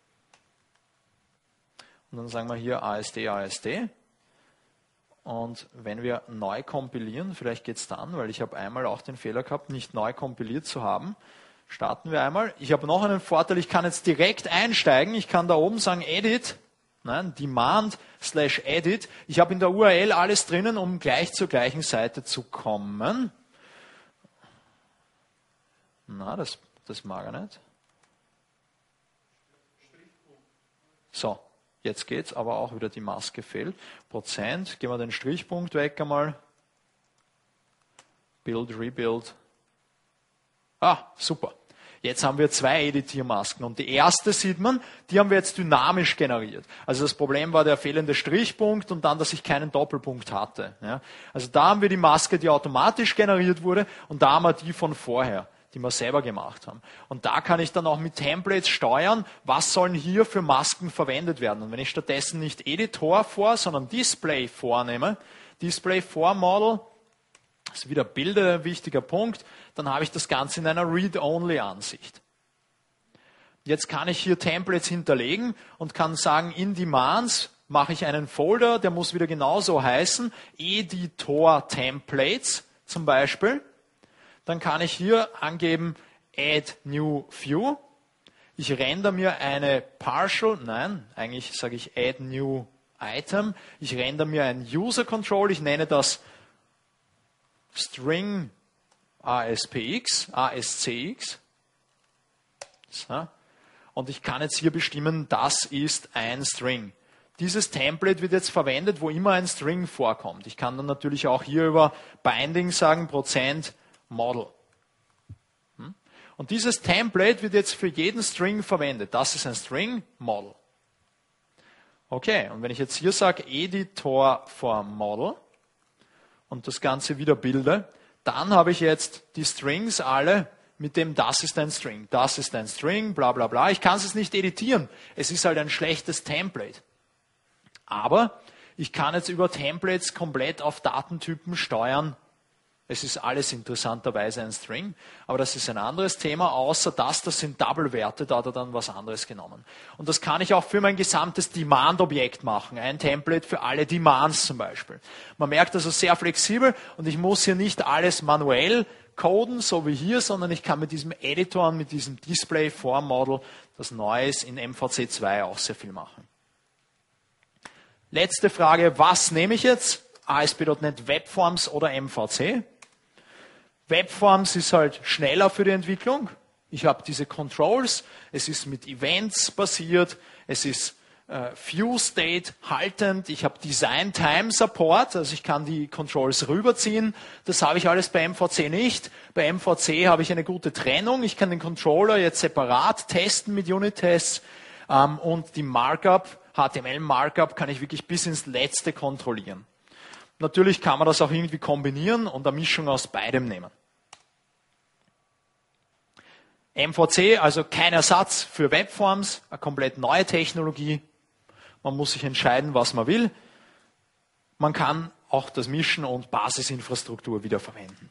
S1: Und dann sagen wir hier A S D, A S D. Und wenn wir neu kompilieren, vielleicht geht es dann, weil ich habe einmal auch den Fehler gehabt, nicht neu kompiliert zu haben, starten wir einmal. Ich habe noch einen Vorteil, ich kann jetzt direkt einsteigen. Ich kann da oben sagen Edit, nein, Demand slash Edit. Ich habe in der U R L alles drinnen, um gleich zur gleichen Seite zu kommen. Na, das, das mag er nicht. So, jetzt geht's, aber auch wieder die Maske fehlt. Prozent, gehen wir den Strichpunkt weg einmal. Build, Rebuild. Ah, super. Jetzt haben wir zwei Editiermasken und die erste sieht man, die haben wir jetzt dynamisch generiert. Also das Problem war der fehlende Strichpunkt und dann, dass ich keinen Doppelpunkt hatte. Ja. Also da haben wir die Maske, die automatisch generiert wurde und da haben wir die von vorher, die wir selber gemacht haben. Und da kann ich dann auch mit Templates steuern, was sollen hier für Masken verwendet werden. Und wenn ich stattdessen nicht Editor vor, sondern Display vornehme, Display for Model, das ist wieder Bilder, ein wichtiger Punkt, dann habe ich das Ganze in einer Read-Only-Ansicht. Jetzt kann ich hier Templates hinterlegen und kann sagen, in Demands mache ich einen Folder, der muss wieder genauso heißen, Editor Templates zum Beispiel. Dann kann ich hier angeben Add New View. Ich render mir eine Partial, nein, eigentlich sage ich Add New Item. Ich render mir ein User Control, ich nenne das String A S P X, A S C X. So. Und ich kann jetzt hier bestimmen, das ist ein String. Dieses Template wird jetzt verwendet, wo immer ein String vorkommt. Ich kann dann natürlich auch hier über Binding sagen, Prozent Model. Und dieses Template wird jetzt für jeden String verwendet. Das ist ein String Model. Okay, und wenn ich jetzt hier sage Editor for Model und das Ganze wieder bilde, dann habe ich jetzt die Strings alle mit dem, das ist ein String, das ist ein String, bla bla bla. Ich kann es nicht editieren. Es ist halt ein schlechtes Template. Aber ich kann jetzt über Templates komplett auf Datentypen steuern. Es ist alles interessanterweise ein String, aber das ist ein anderes Thema. Außer das, das sind Double-Werte, da hat er dann was anderes genommen. Und das kann ich auch für mein gesamtes Demand-Objekt machen. Ein Template für alle Demands zum Beispiel. Man merkt also sehr flexibel und ich muss hier nicht alles manuell coden, so wie hier, sondern ich kann mit diesem Editor und mit diesem Display-Form-Model, das neu ist, in M V C zwei auch sehr viel machen. Letzte Frage, was nehme ich jetzt? A S P Punkt NET Webforms oder M V C? Webforms ist halt schneller für die Entwicklung. Ich habe diese Controls, es ist mit Events basiert, es ist äh, View-State haltend, ich habe Design-Time-Support, also ich kann die Controls rüberziehen. Das habe ich alles bei M V C nicht. Bei M V C habe ich eine gute Trennung. Ich kann den Controller jetzt separat testen mit Unit-Tests ähm, und die Markup, H T M L-Markup, kann ich wirklich bis ins Letzte kontrollieren. Natürlich kann man das auch irgendwie kombinieren und eine Mischung aus beidem nehmen. M V C, also kein Ersatz für Webforms, eine komplett neue Technologie. Man muss sich entscheiden, was man will. Man kann auch das Mischen und Basisinfrastruktur wiederverwenden.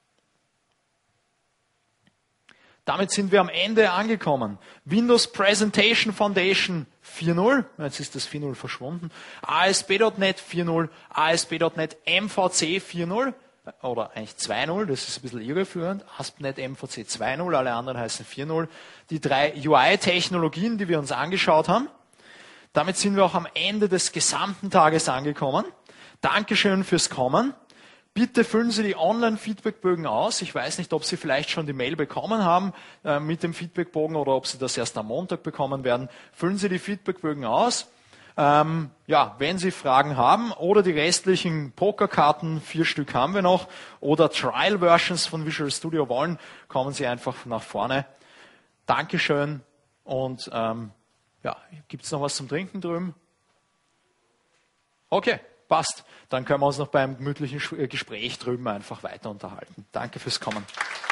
S1: Damit sind wir am Ende angekommen. Windows Presentation Foundation vier Punkt null, jetzt ist das vier Punkt null verschwunden, A S P Punkt NET vier Punkt null, A S P Punkt NET M V C vier Punkt null, oder eigentlich zwei Punkt null, das ist ein bisschen irreführend, A S P Punkt NET M V C zwei Punkt null, alle anderen heißen vier Punkt null. Die drei U I-Technologien, die wir uns angeschaut haben. Damit sind wir auch am Ende des gesamten Tages angekommen. Dankeschön fürs Kommen. Bitte füllen Sie die Online-Feedbackbögen aus. Ich weiß nicht, ob Sie vielleicht schon die Mail bekommen haben äh, mit dem Feedbackbogen oder ob Sie das erst am Montag bekommen werden. Füllen Sie die Feedbackbögen aus. Ähm, ja, wenn Sie Fragen haben oder die restlichen Pokerkarten, vier Stück haben wir noch, oder Trial-Versions von Visual Studio wollen, kommen Sie einfach nach vorne. Dankeschön und ähm, ja, gibt es noch was zum Trinken drüben? Okay. Passt. Dann können wir uns noch beim gemütlichen Gespräch drüben einfach weiter unterhalten. Danke fürs Kommen.